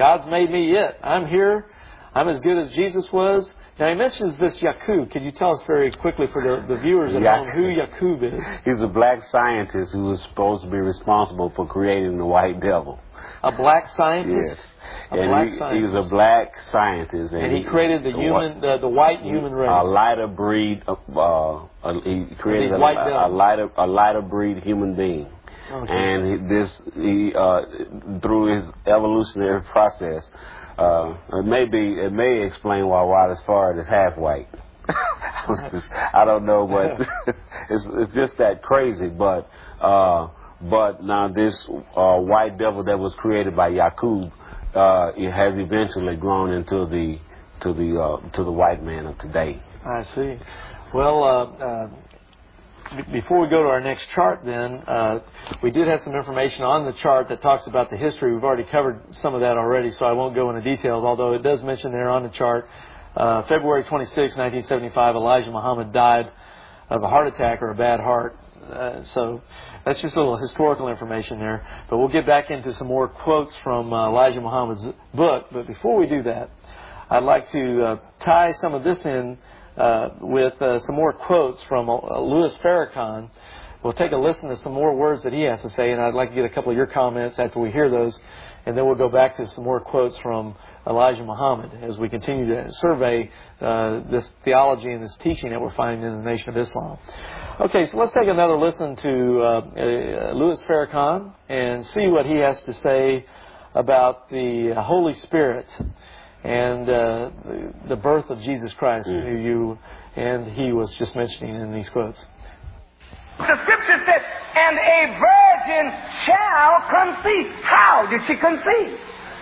Speaker 2: God's made me it. I'm here. I'm as good as Jesus was. Now, he mentions this Yaqub. Could you tell us very quickly for the, the viewers at home who Yaqub is?
Speaker 7: He's a black scientist who was supposed to be responsible for creating the white devil.
Speaker 2: A black scientist?
Speaker 7: Yes.
Speaker 2: A
Speaker 7: and
Speaker 2: black
Speaker 7: he,
Speaker 2: scientist.
Speaker 7: he was a black scientist.
Speaker 2: And, and he, he created the, the human, the, the white human race.
Speaker 7: A lighter breed. Of, uh, a, he created a,
Speaker 2: a,
Speaker 7: a lighter, a lighter breed human being.
Speaker 2: Okay.
Speaker 7: And he, this, he, uh, through his evolutionary process, uh, it may be, it may explain why Wallace Fard is half white. I don't know, but it's, it's just that crazy. But, uh, but now this uh, white devil that was created by Yaqub, uh, it has eventually grown into the to the uh, to the white man of today.
Speaker 2: I see. Well. Uh, uh, Before we go to our next chart, then, uh, we did have some information on the chart that talks about the history. We've already covered some of that already, so I won't go into details, although it does mention there on the chart, uh, February twenty-sixth, nineteen seventy-five, Elijah Muhammad died of a heart attack or a bad heart. Uh, so that's just a little historical information there. But we'll get back into some more quotes from uh, Elijah Muhammad's book. But before we do that, I'd like to uh, tie some of this in Uh, with uh, some more quotes from uh, Louis Farrakhan. We'll take a listen to some more words that he has to say, and I'd like to get a couple of your comments after we hear those, and then we'll go back to some more quotes from Elijah Muhammad as we continue to survey uh, this theology and this teaching that we're finding in the Nation of Islam. Okay, so let's take another listen to uh, uh, Louis Farrakhan and see what he has to say about the Holy Spirit and uh, the, the birth of Jesus Christ, mm. who you and he was just mentioning in these quotes.
Speaker 8: The scripture says, and a virgin shall conceive. How did she conceive?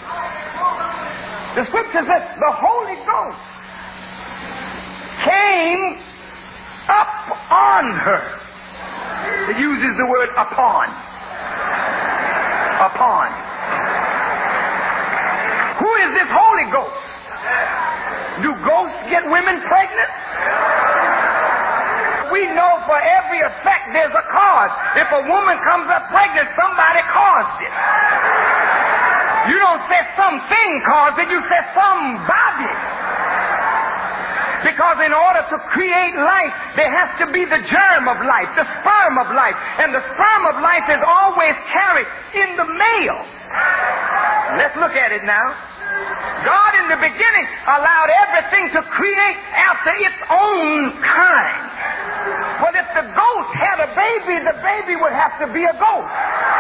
Speaker 8: The scripture says the Holy Ghost came up on her. It uses the word upon. Upon. Who is this Holy Ghost? Do ghosts get women pregnant? We know for every effect there's a cause. If a woman comes up pregnant, somebody caused it. You don't say something caused it, you say somebody. Because in order to create life, there has to be the germ of life, the sperm of life. And the sperm of life is always carried in the male. Let's look at it now. God in the beginning allowed everything to create after its own kind. But if the ghost had a baby, the baby would have to be a ghost.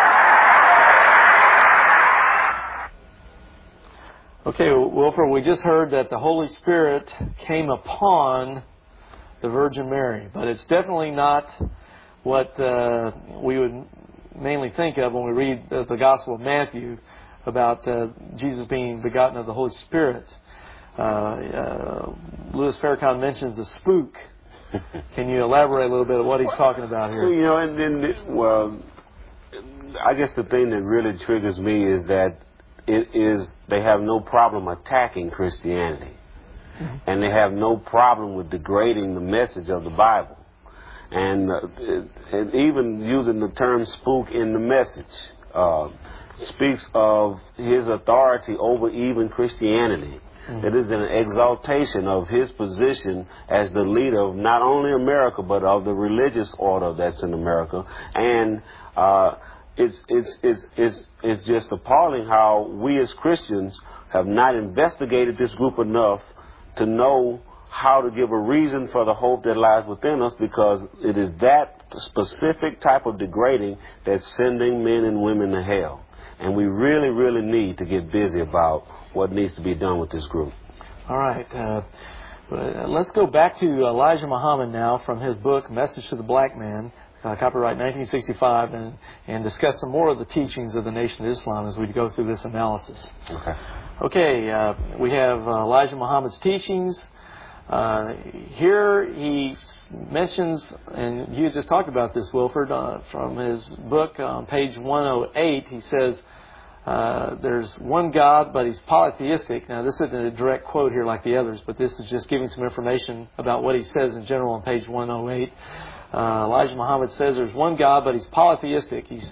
Speaker 2: Okay, Wilford, we just heard that the Holy Spirit came upon the Virgin Mary, but it's definitely not what uh, we would mainly think of when we read the, the Gospel of Matthew about uh, Jesus being begotten of the Holy Spirit. Uh, uh, Louis Farrakhan mentions the spook. Can you elaborate a little bit on what he's talking about here?
Speaker 7: You know, and then, well, I guess the thing that really triggers me is that it is they have no problem attacking Christianity. Mm-hmm. And they have no problem with degrading the message of the Bible. And, uh, and even using the term spook in the message uh, speaks of his authority over even Christianity. Mm-hmm. It is an exaltation of his position as the leader of not only America, but of the religious order that's in America. And uh, it's, it's, it's, it's, it's just appalling how we as Christians have not investigated this group enough to know how to give a reason for the hope that lies within us, because it is that specific type of degrading that's sending men and women to hell. And we really, really need to get busy about what needs to be done with this group.
Speaker 2: All right. Uh, let's go back to Elijah Muhammad now from his book, Message to the Black Man, uh, copyright nineteen sixty-five, and, and discuss some more of the teachings of the Nation of Islam as we go through this analysis.
Speaker 7: Okay.
Speaker 2: Okay, uh, we have uh, Elijah Muhammad's teachings. Uh, here he mentions, and you just talked about this, Wilford, uh, from his book on page one oh eight, he says, uh, there's one God, but he's polytheistic. Now, this isn't a direct quote here like the others, but this is just giving some information about what he says in general on page one oh eight. Uh, Elijah Muhammad says there's one God, but he's polytheistic. He's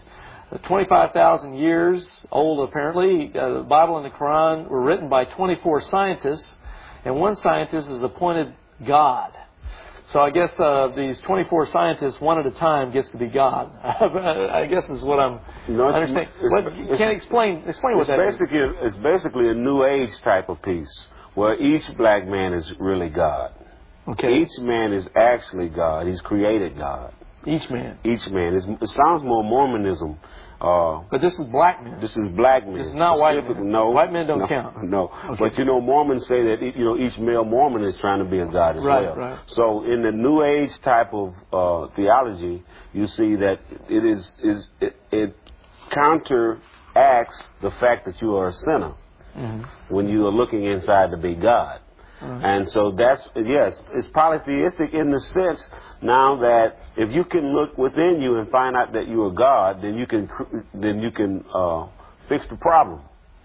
Speaker 2: twenty-five thousand years old, apparently. Uh, the Bible and the Quran were written by twenty-four scientists, and one scientist is appointed God. So I guess uh, these twenty-four scientists, one at a time, gets to be God. I guess is what I'm
Speaker 7: no, it's,
Speaker 2: understanding.
Speaker 7: It's,
Speaker 2: what, you can't explain explain what that
Speaker 7: basically,
Speaker 2: is.
Speaker 7: It's basically a New Age type of piece, where each black man is really God.
Speaker 2: Okay.
Speaker 7: Each man is actually God. He's created God.
Speaker 2: Each man.
Speaker 7: Each man. It's, it sounds more Mormonism. Uh,
Speaker 2: but this is black men.
Speaker 7: This is black men.
Speaker 2: This is not white men.
Speaker 7: No.
Speaker 2: White men don't
Speaker 7: no,
Speaker 2: count.
Speaker 7: No.
Speaker 2: Okay.
Speaker 7: But you know, Mormons say that you know each male Mormon is trying to be a God as
Speaker 2: right,
Speaker 7: well.
Speaker 2: Right.
Speaker 7: So in the New Age type of uh, theology, you see that it is is it, it counteracts the fact that you are a sinner mm-hmm. when you are looking inside to be God. Mm-hmm. And so that's, yes, it's polytheistic in the sense now that if you can look within you and find out that you are God, then you can then you can uh, fix the problem.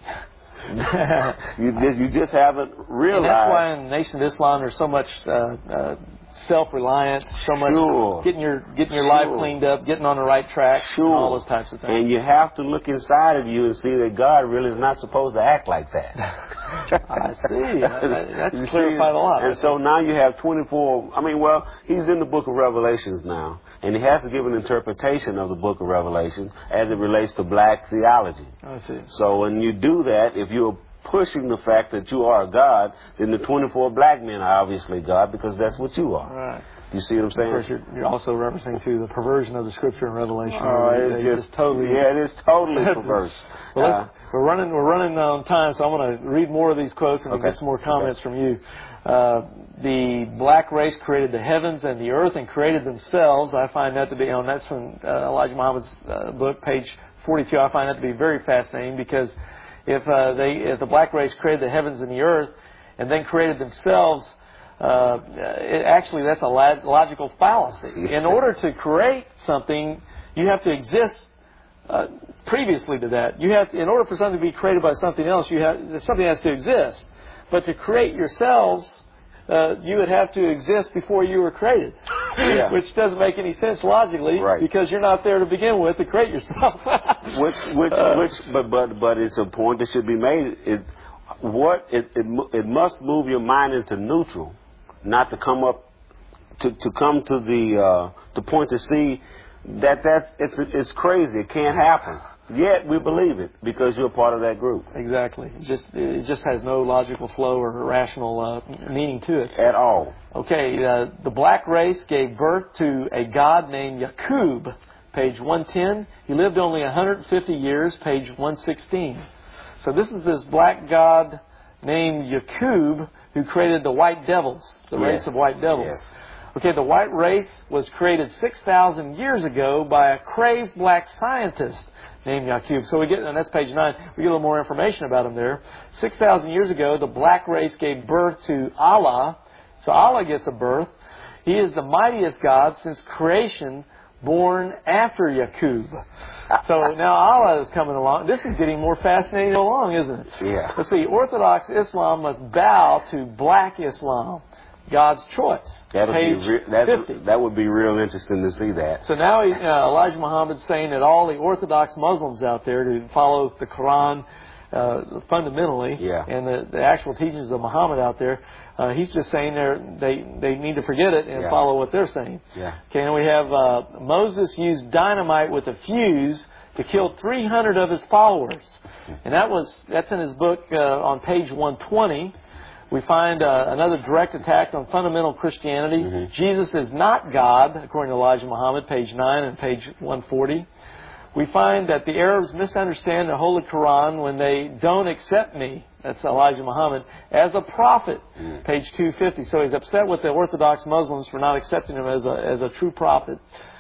Speaker 7: you just you just haven't realized.
Speaker 2: And that's why in the Nation of Islam there's so much uh, uh, self-reliance, so much
Speaker 7: sure.
Speaker 2: getting your getting your
Speaker 7: sure.
Speaker 2: life cleaned up, getting on the right track,
Speaker 7: sure.
Speaker 2: and all those types of things.
Speaker 7: And you have to look inside of you and see that God really is not supposed to act like that.
Speaker 2: I see. That, that's clarified a lot.
Speaker 7: And so now you have twenty-four. I mean, well, he's in the book of Revelations now, and he has to give an interpretation of the book of Revelation as it relates to black theology.
Speaker 2: I see.
Speaker 7: So when you do that, if you're pushing the fact that you are a God, then the twenty-four black men are obviously God because that's what you are.
Speaker 2: Right.
Speaker 7: You see what I'm saying?
Speaker 2: Of course, you're, you're also referencing to the perversion of the Scripture in Revelation.
Speaker 7: Oh, it's just,
Speaker 2: just totally.
Speaker 7: Yeah, it is totally perverse.
Speaker 2: Well,
Speaker 7: uh,
Speaker 2: we're running. We're running on time, so I'm going to read more of these quotes and
Speaker 7: okay.
Speaker 2: get some more comments
Speaker 7: okay.
Speaker 2: from you. Uh, the black race created the heavens and the earth and created themselves. I find that to be, and that's from uh, Elijah Muhammad's uh, book, page forty-two. I find that to be very fascinating because if uh, they, if the black race created the heavens and the earth and then created themselves. Uh, it, actually, that's a log- logical fallacy. In order to create something, you have to exist uh, previously to that. You have, to, in order for something to be created by something else, you have something has to exist. But to create yourselves, uh, you would have to exist before you were created,
Speaker 7: yeah.
Speaker 2: which doesn't make any sense logically,
Speaker 7: right.
Speaker 2: because you're not there to begin with to create yourself.
Speaker 7: which, which,
Speaker 2: uh,
Speaker 7: which, but, but, but it's a point that should be made. It, what it, it, it must move your mind into neutral. Not to come up, to, to come to the uh, the point to see that that's it's it's crazy. It can't happen. Yet we believe it because you're part of that group.
Speaker 2: Exactly. It just it just has no logical flow or rational uh, meaning to it
Speaker 7: at all.
Speaker 2: Okay. Uh, the black race gave birth to a god named Yaqub. Page one ten. He lived only one hundred fifty years. Page one sixteen. So this is this black god named Yaqub, who created the white devils, the
Speaker 7: yes.
Speaker 2: race of white devils.
Speaker 7: Yes.
Speaker 2: Okay, the white race was created six thousand years ago by a crazed black scientist named Yaqub. So we get, and that's page nine, we get a little more information about him there. six thousand years ago, the black race gave birth to Allah. So Allah gets a birth. He is the mightiest God since creation, born after Yaqub. So now Allah is coming along. This is getting more fascinating along, isn't it?
Speaker 7: Yeah.
Speaker 2: Let's see. Orthodox Islam must bow to black Islam, God's choice.
Speaker 7: That'll
Speaker 2: Page
Speaker 7: be re- that's,
Speaker 2: fifty.
Speaker 7: That would be real interesting to see that.
Speaker 2: So now uh, Elijah Muhammad's saying that all the Orthodox Muslims out there who follow the Quran uh, fundamentally
Speaker 7: yeah.
Speaker 2: and the, the actual teachings of Muhammad out there, Uh, he's just saying they they need to forget it and
Speaker 7: yeah.
Speaker 2: follow what they're saying.
Speaker 7: Yeah.
Speaker 2: Okay, and we have uh, Moses used dynamite with a fuse to kill three hundred of his followers, and that was that's in his book uh, on page one twenty. We find uh, another direct attack on fundamental Christianity.
Speaker 7: Mm-hmm.
Speaker 2: Jesus is not God, according to Elijah Muhammad, page nine and page one forty. We find that the Arabs misunderstand the Holy Quran when they don't accept me, that's Elijah Muhammad, as a prophet, mm. page two fifty. So he's upset with the Orthodox Muslims for not accepting him as a as a true prophet.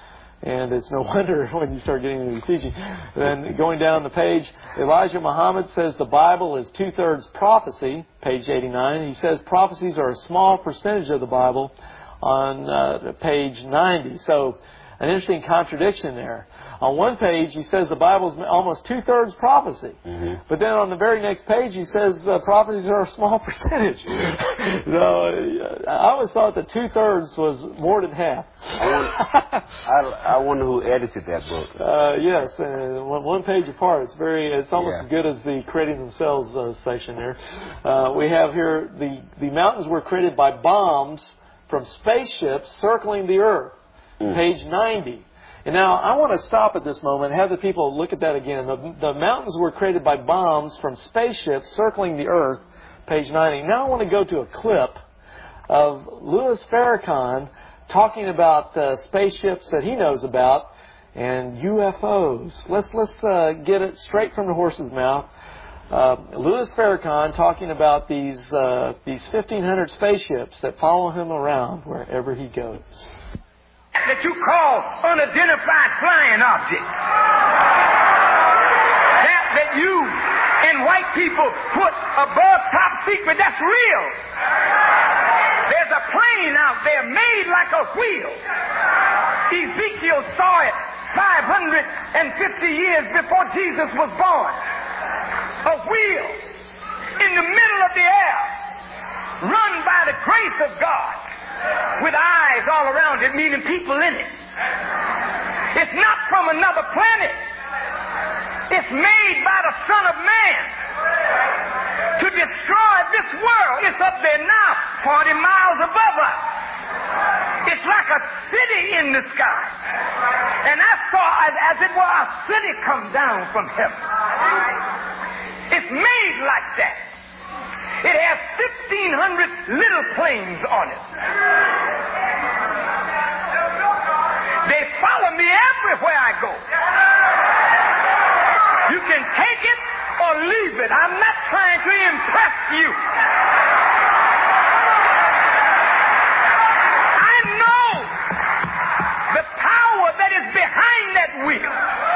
Speaker 2: And it's no wonder when you start getting into the teaching. Then going down the page, Elijah Muhammad says the Bible is two-thirds prophecy, page eighty-nine. He says prophecies are a small percentage of the Bible on uh, page ninety. So an interesting contradiction there. On one page, he says the Bible is almost two-thirds prophecy.
Speaker 7: Mm-hmm.
Speaker 2: But then on the very next page, he says uh, prophecies are a small percentage. So uh, I always thought that two-thirds was more than half.
Speaker 7: I wonder, I, I wonder who edited that book.
Speaker 2: Uh, yes, uh, one, one page apart. It's very. It's almost
Speaker 7: Yeah.
Speaker 2: as good as the creating themselves uh, section there. Uh, we have here the the mountains were created by bombs from spaceships circling the Earth.
Speaker 7: Mm.
Speaker 2: Page ninety. And now I want to stop at this moment and have the people look at that again. The, the mountains were created by bombs from spaceships circling the Earth. Page ninety. Now I want to go to a clip of Louis Farrakhan talking about uh, spaceships that he knows about and U F Os. Let's let's uh, get it straight from the horse's mouth. Uh, Louis Farrakhan talking about these uh, these fifteen hundred spaceships that follow him around wherever he goes.
Speaker 8: That you call unidentified flying objects. That that you and white people put above top secret. That's real. There's a plane out there made like a wheel. Ezekiel saw it five hundred fifty years before Jesus was born. A wheel in the middle of the air, run by the grace of God, with eyes all around it, meaning people in it. It's not from another planet. It's made by the Son of Man to destroy this world. It's up there now, forty miles above us. It's like a city in the sky. And I saw, as, as it were, a city come down from heaven. It's made like that. It has fifteen hundred little planes on it. They follow me everywhere I go. You can take it or leave it. I'm not trying to impress you. I know the power that is behind that wheel.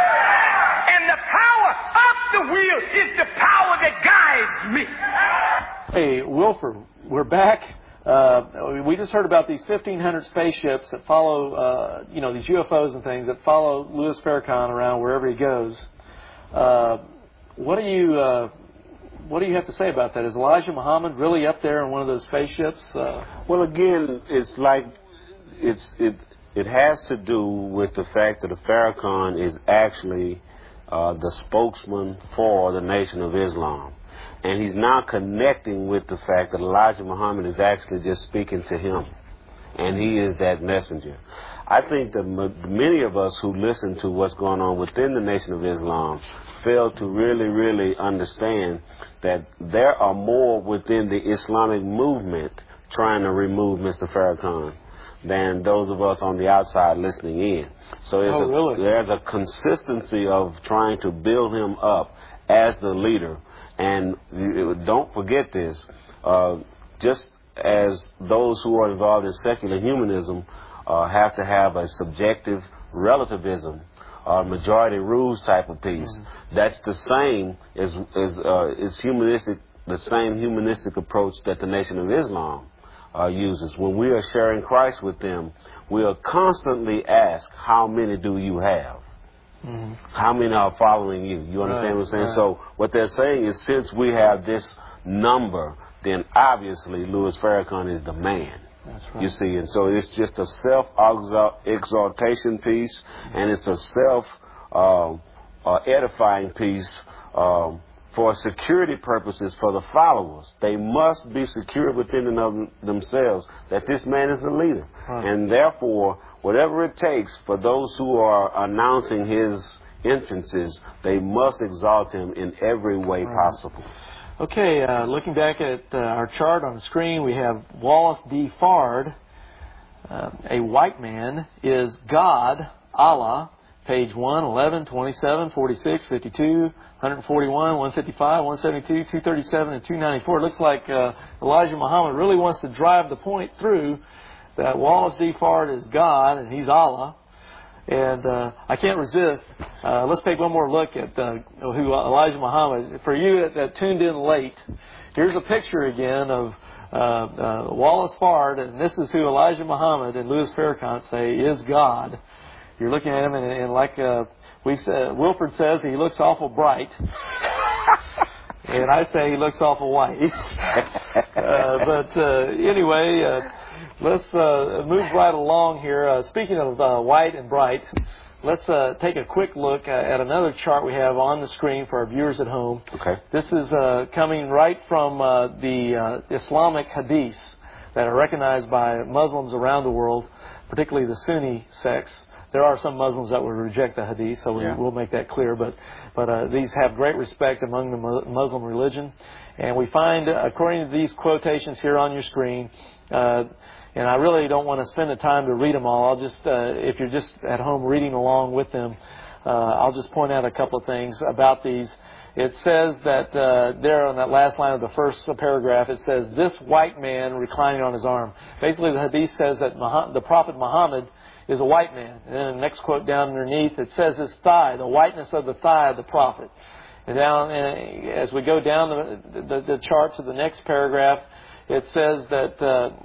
Speaker 8: And the power of the wheel is the power that guides me.
Speaker 2: Hey, Wilford, we're back. Uh, we just heard about these fifteen hundred spaceships that follow, uh, you know, these U F Os and things that follow Louis Farrakhan around wherever he goes. Uh, what do you uh, what do you have to say about that? Is Elijah Muhammad really up there in one of those spaceships? Uh,
Speaker 7: Well, again, it's like it's it it has to do with the fact that the Farrakhan is actually uh, the spokesman for the Nation of Islam. And he's now connecting with the fact that Elijah Muhammad is actually just speaking to him. And he is that messenger. I think that m- many of us who listen to what's going on within the Nation of Islam fail to really, really understand that there are more within the Islamic movement trying to remove Mister Farrakhan than those of us on the outside listening in. So it's
Speaker 2: oh,
Speaker 7: a,
Speaker 2: really?
Speaker 7: there's a consistency of trying to build him up as the leader. And you, don't forget this, uh, just as those who are involved in secular humanism uh, have to have a subjective relativism, uh, majority rules type of piece, mm-hmm. that's the same as, as uh, it's humanistic, the same humanistic approach that the Nation of Islam uh, uses. When we are sharing Christ with them, we are constantly asked, how many do you have? Mm-hmm. How many are following you? You understand right, what I'm saying? Right. So what they're saying is, since we have this number, then obviously Louis Farrakhan is the man.
Speaker 2: That's right.
Speaker 7: You see, and so it's just a self-exaltation piece, and it's a self-edifying uh, uh, piece um, for security purposes for the followers. They must be secure within them, themselves that this man is the leader. Right. And therefore, whatever it takes for those who are announcing his entrances, they must exalt him in every way right. possible.
Speaker 2: Okay, uh, looking back at uh, our chart on the screen, we have Wallace D. Fard. Uh, a white man is God, Allah, page one, eleven, twenty-seven, forty-six, fifty-two, one forty-one, one fifty-five, one seventy-two, two thirty-seven, and two ninety-four. It looks like uh, Elijah Muhammad really wants to drive the point through that Wallace D. Fard is God and he's Allah. And uh, I can't resist. Uh, let's take one more look at uh, who Elijah Muhammad. For you that, that tuned in late, here's a picture again of uh, uh, Wallace Fard, and this is who Elijah Muhammad and Louis Farrakhan say is God. you're looking at him, and, and like uh, we said, Wilford says, he looks awful bright. And I say he looks awful white. uh, but uh, anyway, uh, let's uh, move right along here. Uh, speaking of uh, white and bright, let's uh, take a quick look at another chart we have on the screen for our viewers at home.
Speaker 7: Okay.
Speaker 2: This is uh, coming right from uh, the uh, Islamic hadiths that are recognized by Muslims around the world, particularly the Sunni sects. There are some Muslims that would reject the hadith, so we,
Speaker 7: yeah.
Speaker 2: we'll make that clear. But but uh, these have great respect among the Muslim religion. And we find, according to these quotations here on your screen, uh, and I really don't want to spend the time to read them all. I'll just, uh, if you're just at home reading along with them, uh, I'll just point out a couple of things about these. It says that uh, there on that last line of the first paragraph, it says, this white man reclining on his arm. Basically, the hadith says that Muhammad, the Prophet Muhammad is a white man. And then the next quote down underneath, it says his thigh, the whiteness of the thigh of the Prophet. And down, and as we go down the, the, the chart to the next paragraph, it says that,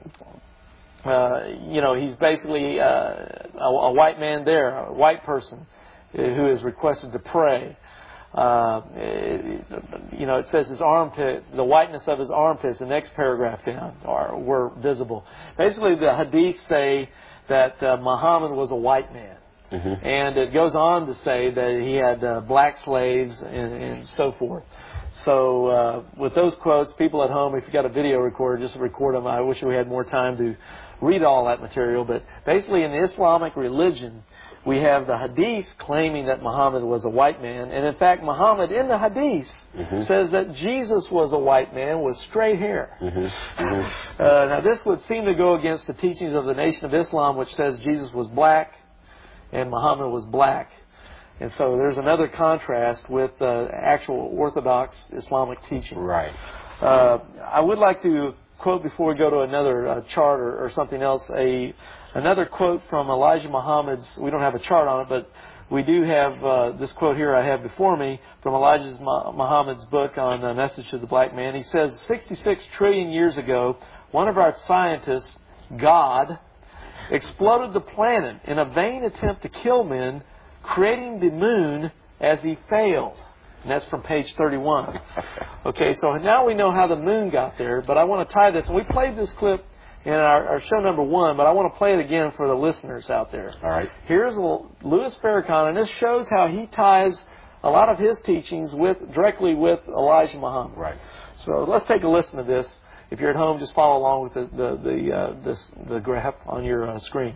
Speaker 2: uh, uh, you know, he's basically uh, a, a white man there, a white person who is requested to pray. Uh, it, you know, it says his armpit, the whiteness of his armpits, the next paragraph down, are, were visible. Basically, the hadiths say that uh, Muhammad was a white man. Mm-hmm. And it goes on to say that he had uh, black slaves and, and so forth. So uh, with those quotes, people at home, if you've got a video recorder, just record them. I wish we had more time to read all that material. But basically in the Islamic religion, we have the hadiths claiming that Muhammad was a white man. And in fact, Muhammad in the hadiths mm-hmm. says that Jesus was a white man with straight hair. Mm-hmm. Mm-hmm. Uh, now this would seem to go against the teachings of the Nation of Islam, which says Jesus was black and Muhammad was black. And so there's another contrast with uh, actual Orthodox Islamic teaching.
Speaker 7: Right.
Speaker 2: Uh, I would like to quote before we go to another uh, chart or, or something else, a another quote from Elijah Muhammad's. We don't have a chart on it, but we do have uh, this quote here I have before me from Elijah Muhammad's book on the Message to the Black Man. He says, sixty-six trillion years ago, one of our scientists, God, exploded the planet in a vain attempt to kill men, creating the moon as he failed. And that's from page thirty-one. Okay, so now we know how the moon got there, but I want to tie this. And we played this clip in our, our show number one, but I want to play it again for the listeners out there.
Speaker 7: All right.
Speaker 2: Here's Louis Farrakhan, and this shows how he ties a lot of his teachings with directly with Elijah Muhammad.
Speaker 7: Right.
Speaker 2: So let's take a listen to this. If you're at home, just follow along with the the the, uh, this, the graph on your uh, screen.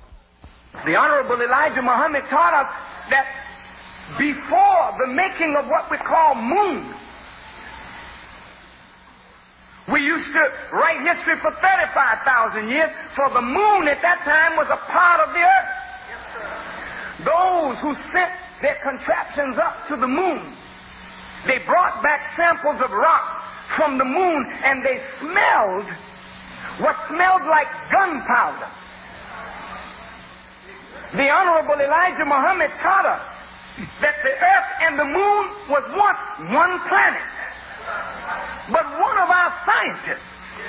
Speaker 8: The Honorable Elijah Muhammad taught us that before the making of what we call moon, we used to write history for thirty-five thousand years, for the moon at that time was a part of the earth. Yes, those who sent their contraptions up to the moon, they brought back samples of rock from the moon, and they smelled what smelled like gunpowder. The Honorable Elijah Muhammad taught us that the earth and the moon was once one planet. But one of our scientists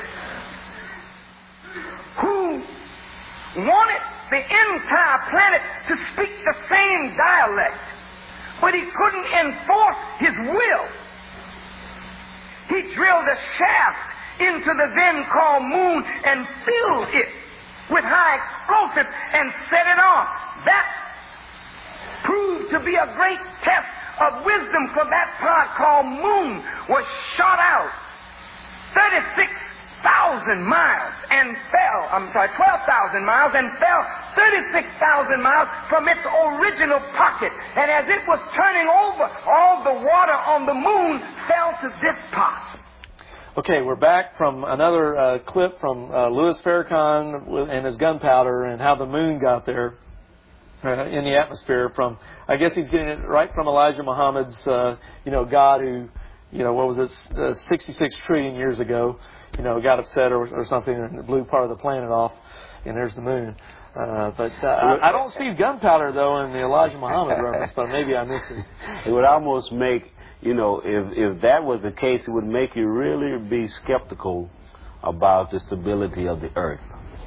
Speaker 8: who wanted the entire planet to speak the same dialect, but he couldn't enforce his will, he drilled a shaft into the then called moon and filled it with high explosive and set it off. That proved to be a great test of wisdom, for that part called moon was shot out thirty-six thousand miles and fell, I'm sorry, twelve thousand miles and fell thirty-six thousand miles from its original pocket. And as it was turning over, all the water on the moon fell to this part.
Speaker 2: Okay, we're back from another uh, clip from uh, Louis Farrakhan and his gunpowder and how the moon got there. Uh, in the atmosphere from, I guess he's getting it right from Elijah Muhammad's, uh, you know, God who, you know, what was it, uh, sixty-six trillion years ago, you know, got upset or, or something and blew part of the planet off, and there's the moon. Uh, but uh, I, I don't see gunpowder, though, in the Elijah Muhammad reference, but maybe I missed it.
Speaker 7: It would almost make, you know, if, if that was the case, it would make you really be skeptical about the stability of the earth.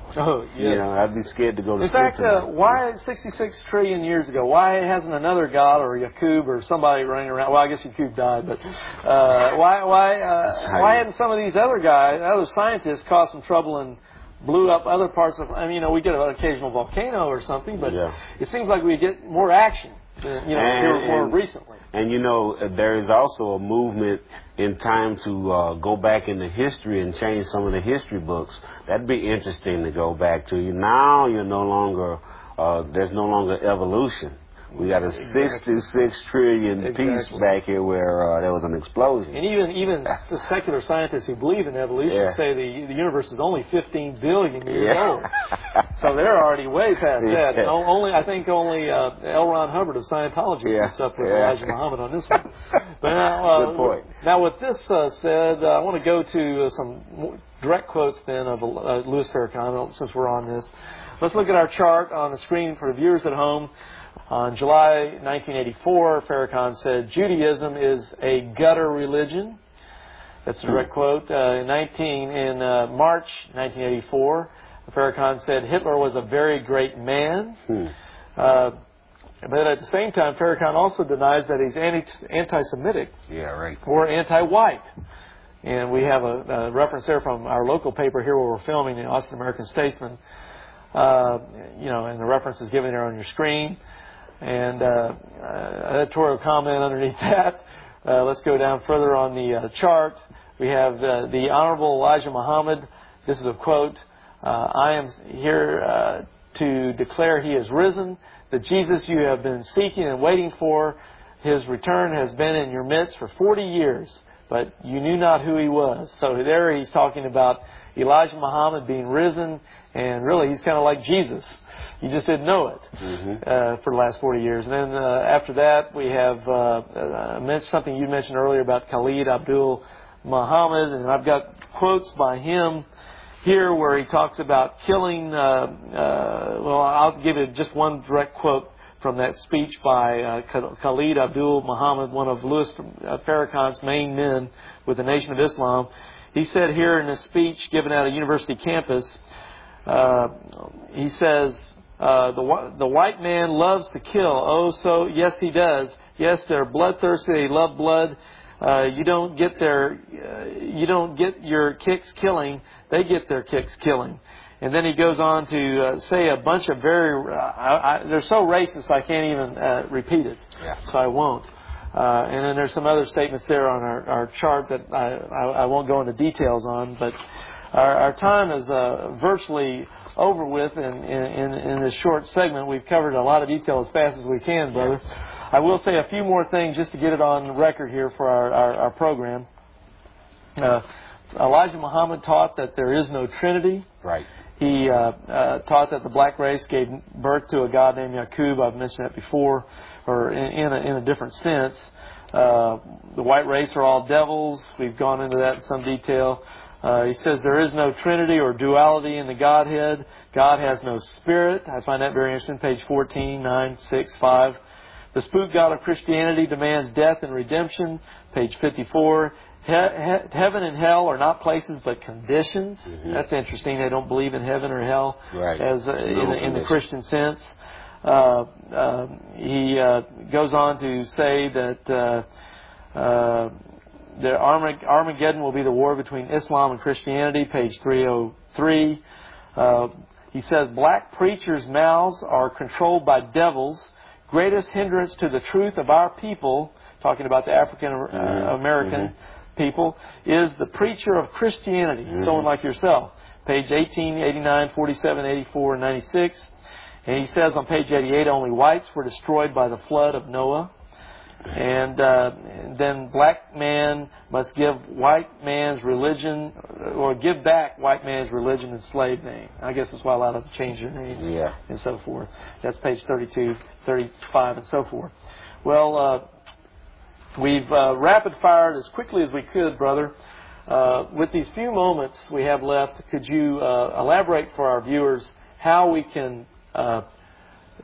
Speaker 2: Oh, yes.
Speaker 7: You know, I'd be scared to go to
Speaker 2: In
Speaker 7: sleep
Speaker 2: fact, uh,
Speaker 7: tonight.
Speaker 2: why sixty-six trillion years ago, why hasn't another god or Yakub or somebody running around? Well, I guess Yakub died, but uh, why why uh, why hadn't some of these other guys, other scientists, caused some trouble and blew up other parts of? I mean, you know, we get an occasional volcano or something, but
Speaker 7: Yeah.
Speaker 2: it seems like we get more action, uh, you know,
Speaker 7: And-
Speaker 2: here more
Speaker 7: and-
Speaker 2: recently.
Speaker 7: And you know, there is also a movement in time to uh, go back into history and change some of the history books. That'd be interesting to go back to. You now, you're no longer. Uh, there's no longer evolution. We got a sixty-six trillion
Speaker 2: Exactly.
Speaker 7: piece back here where uh, there was an explosion.
Speaker 2: And even even the secular scientists who believe in evolution
Speaker 7: Yeah.
Speaker 2: say the the universe is only fifteen billion years
Speaker 7: Yeah.
Speaker 2: old. So they're already way past that.
Speaker 7: Yeah.
Speaker 2: O- Only I think only uh, L. Ron Hubbard of Scientology
Speaker 7: Yeah.
Speaker 2: puts up with
Speaker 7: Yeah.
Speaker 2: Elijah Muhammad on this one. But now, uh,
Speaker 7: Good point.
Speaker 2: now with this uh, said, uh, I want to go to uh, some more direct quotes then of uh, Louis Farrakhan since we're on this. Let's look at our chart on the screen for the viewers at home. On July nineteen eighty-four, Farrakhan said, "Judaism is a gutter religion." That's a direct quote. Uh, in nineteen in uh, March nineteen eighty-four, Farrakhan said, "Hitler was a very great man."
Speaker 7: Hmm.
Speaker 2: Uh, but at the same time, Farrakhan also denies that he's anti- anti-Semitic
Speaker 7: Yeah, right.
Speaker 2: or anti-white. And we have a, a reference there from our local paper here where we're filming, the Austin American Statesman. Uh, you know, and the reference is given there on your screen. And uh, uh, editorial comment underneath that. Uh, let's go down further on the uh, chart. We have uh, the Honorable Elijah Muhammad. This is a quote. Uh, "I am here uh, to declare he is risen. The Jesus you have been seeking and waiting for, his return has been in your midst for forty years, but you knew not who he was." So there he's talking about Elijah Muhammad being risen, and really he's kind of like Jesus. You just didn't know it
Speaker 7: Mm-hmm.
Speaker 2: uh, for the last forty years. And then uh, after that, we have uh, uh, mentioned something you mentioned earlier about Khalid Abdul Muhammad, and I've got quotes by him here where he talks about killing. Uh, uh, well, I'll give you just one direct quote from that speech by uh, Khalid Abdul Muhammad, one of Louis Farrakhan's main men with the Nation of Islam. He said here in a speech given at a university campus, uh, he says, uh, the, the white man loves to kill. Oh, so, yes, he does. Yes, they're bloodthirsty. They love blood. Uh, you don't get their, uh, you don't get your kicks killing. They get their kicks killing. And then he goes on to uh, say a bunch of very, uh, I, I, they're so racist I can't even uh, repeat it.
Speaker 7: Yeah.
Speaker 2: So I won't. Uh, and then there's some other statements there on our, our chart that I, I, I won't go into details on, but our, our time is uh, virtually over with in, in, in this short segment. We've covered a lot of detail as fast as we can, brother. I will say a few more things just to get it on record here for our, our, our program. Uh, Elijah Muhammad taught that there is no Trinity.
Speaker 7: Right.
Speaker 2: He uh, uh, taught that the black race gave birth to a god named Yakub. I've mentioned that before, or in, in, a, in a different sense. Uh, the white race are all devils. We've gone into that in some detail. Uh, he says there is no Trinity or duality in the Godhead. God has no spirit. I find that very interesting. Page fourteen, nine, six, five. The spook God of Christianity demands death and redemption. Page fifty-four. He- he- heaven and hell are not places but conditions.
Speaker 7: Mm-hmm.
Speaker 2: That's interesting. They don't believe in heaven or hell
Speaker 7: Right.
Speaker 2: as uh,
Speaker 7: No
Speaker 2: in, the, in the
Speaker 7: condition.
Speaker 2: Christian sense. Uh, uh, he uh, goes on to say that uh, uh, the Armag- Armageddon will be the war between Islam and Christianity. Page three oh three. Uh, he says black preachers' mouths are controlled by devils. Greatest hindrance to the truth of our people, talking about the African uh, American
Speaker 7: Mm-hmm.
Speaker 2: people, is the preacher of Christianity,
Speaker 7: Mm-hmm.
Speaker 2: someone like yourself. Page eighteen, eighty-nine, forty-seven, eighty-four, and ninety-six. And he says on page eighty-eight, only whites were destroyed by the flood of Noah. And uh, then black man must give white man's religion, or give back white man's religion and slave name. I guess that's why a lot of them change their names
Speaker 7: Yeah.
Speaker 2: and so forth. That's page thirty-two, thirty-five, and so forth. Well, uh, we've uh, rapid fired as quickly as we could, brother. Uh, with these few moments we have left, could you uh, elaborate for our viewers how we can uh,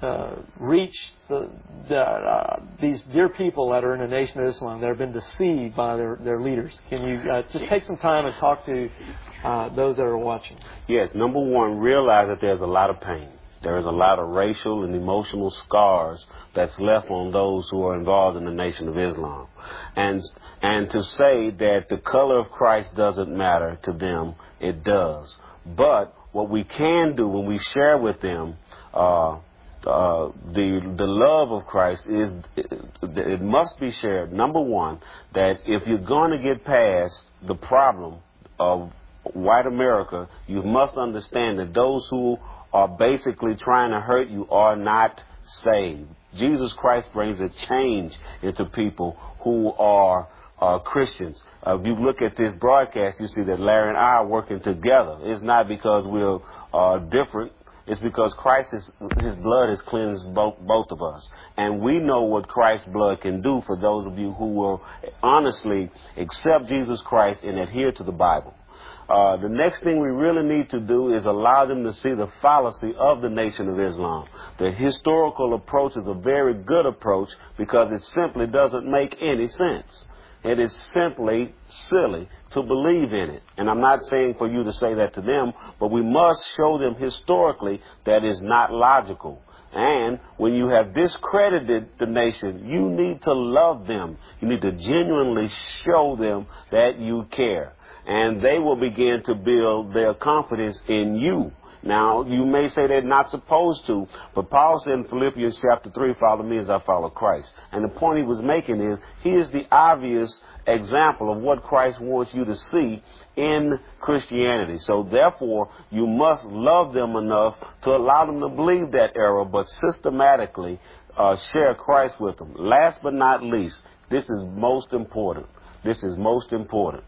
Speaker 2: uh, reach the, the, uh, these dear people that are in the Nation of Islam that have been deceived by their, their leaders? Can you uh, just take some time and talk to uh, those that are watching?
Speaker 7: Yes. Number one, realize that there's a lot of pain. There is a lot of racial and emotional scars that's left on those who are involved in the Nation of Islam. And and to say that the color of Christ doesn't matter to them, it does. But what we can do when we share with them uh, uh, the the love of Christ is it, it must be shared. Number one, that if you're going to get past the problem of white America, you must understand that those who are basically trying to hurt you are not saved. Jesus Christ brings a change into people who are uh, Christians. Uh, if you look at this broadcast, you see that Larry and I are working together. It's not because we're uh, different. It's because Christ, is, His blood has cleansed both, both of us. And we know what Christ's blood can do for those of you who will honestly accept Jesus Christ and adhere to the Bible. Uh, the next thing we really need to do is allow them to see the fallacy of the Nation of Islam. The historical approach is a very good approach because it simply doesn't make any sense. It is simply silly to believe in it. And I'm not saying for you to say that to them, but we must show them historically that is not logical. And when you have discredited the nation, you need to love them. You need to genuinely show them that you care. And they will begin to build their confidence in you. Now, you may say they're not supposed to, but Paul said in Philippians chapter three, follow me as I follow Christ. And the point he was making is, he is the obvious example of what Christ wants you to see in Christianity. So therefore, you must love them enough to allow them to believe that error, but systematically uh, share Christ with them. Last but not least, this is most important. This is most important.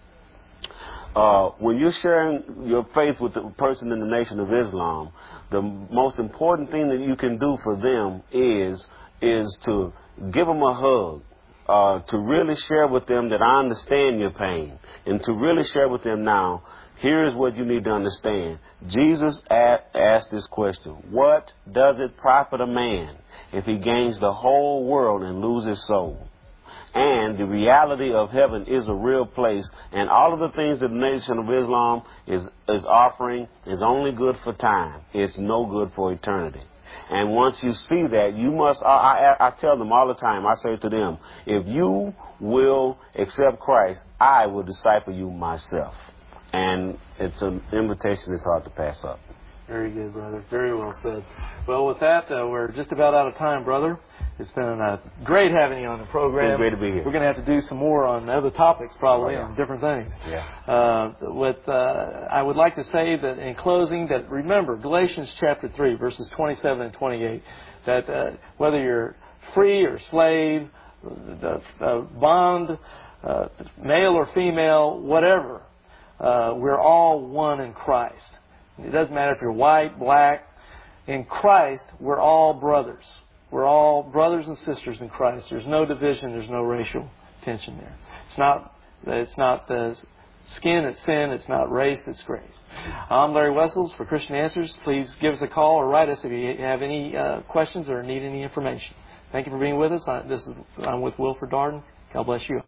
Speaker 7: Uh, when you're sharing your faith with a person in the Nation of Islam, the most important thing that you can do for them is is to give them a hug, uh, to really share with them that I understand your pain, and to really share with them now, here's what you need to understand. Jesus asked this question: what does it profit a man if he gains the whole world and loses his soul? And the reality of heaven is a real place. And all of the things that the Nation of Islam is, is offering is only good for time. It's no good for eternity. And once you see that, you must, I, I, I tell them all the time, I say to them, if you will accept Christ, I will disciple you myself. And it's an invitation that's hard to pass up.
Speaker 2: Very good, brother. Very well said. Well, with that, uh, we're just about out of time, brother. It's been uh, great having you on the program.
Speaker 7: It's great to be here.
Speaker 2: We're going to have to do some more on other topics, probably,
Speaker 7: oh, yeah.
Speaker 2: on different things.
Speaker 7: Yeah.
Speaker 2: Uh, with, uh, I would like to say that in closing, that remember Galatians chapter three, verses twenty-seven and twenty-eight, that uh, whether you're free or slave, the uh, bond, uh, male or female, whatever, uh, we're all one in Christ. It doesn't matter if you're white, black. In Christ, we're all brothers. We're all brothers and sisters in Christ. There's no division. There's no racial tension there. It's not. It's not uh, skin. It's sin. It's not race. It's grace. I'm Larry Wessels for Christian Answers. Please give us a call or write us if you have any uh, questions or need any information. Thank you for being with us. I, this is I'm with Wilford Darden. God bless you.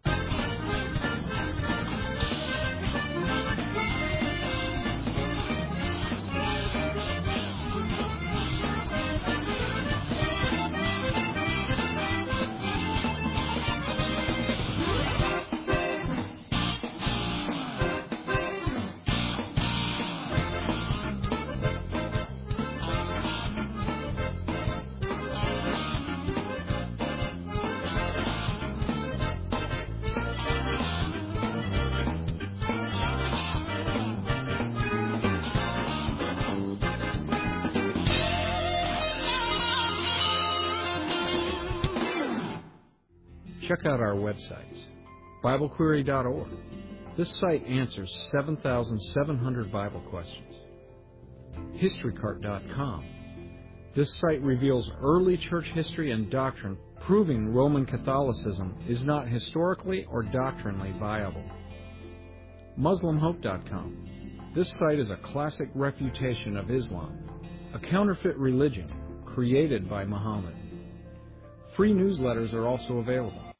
Speaker 1: Check out our websites, Bible Query dot org. This site answers seven thousand seven hundred Bible questions. History Cart dot com. This site reveals early church history and doctrine, proving Roman Catholicism is not historically or doctrinally viable. Muslim Hope dot com. This site is a classic refutation of Islam, a counterfeit religion created by Muhammad. Free newsletters are also available.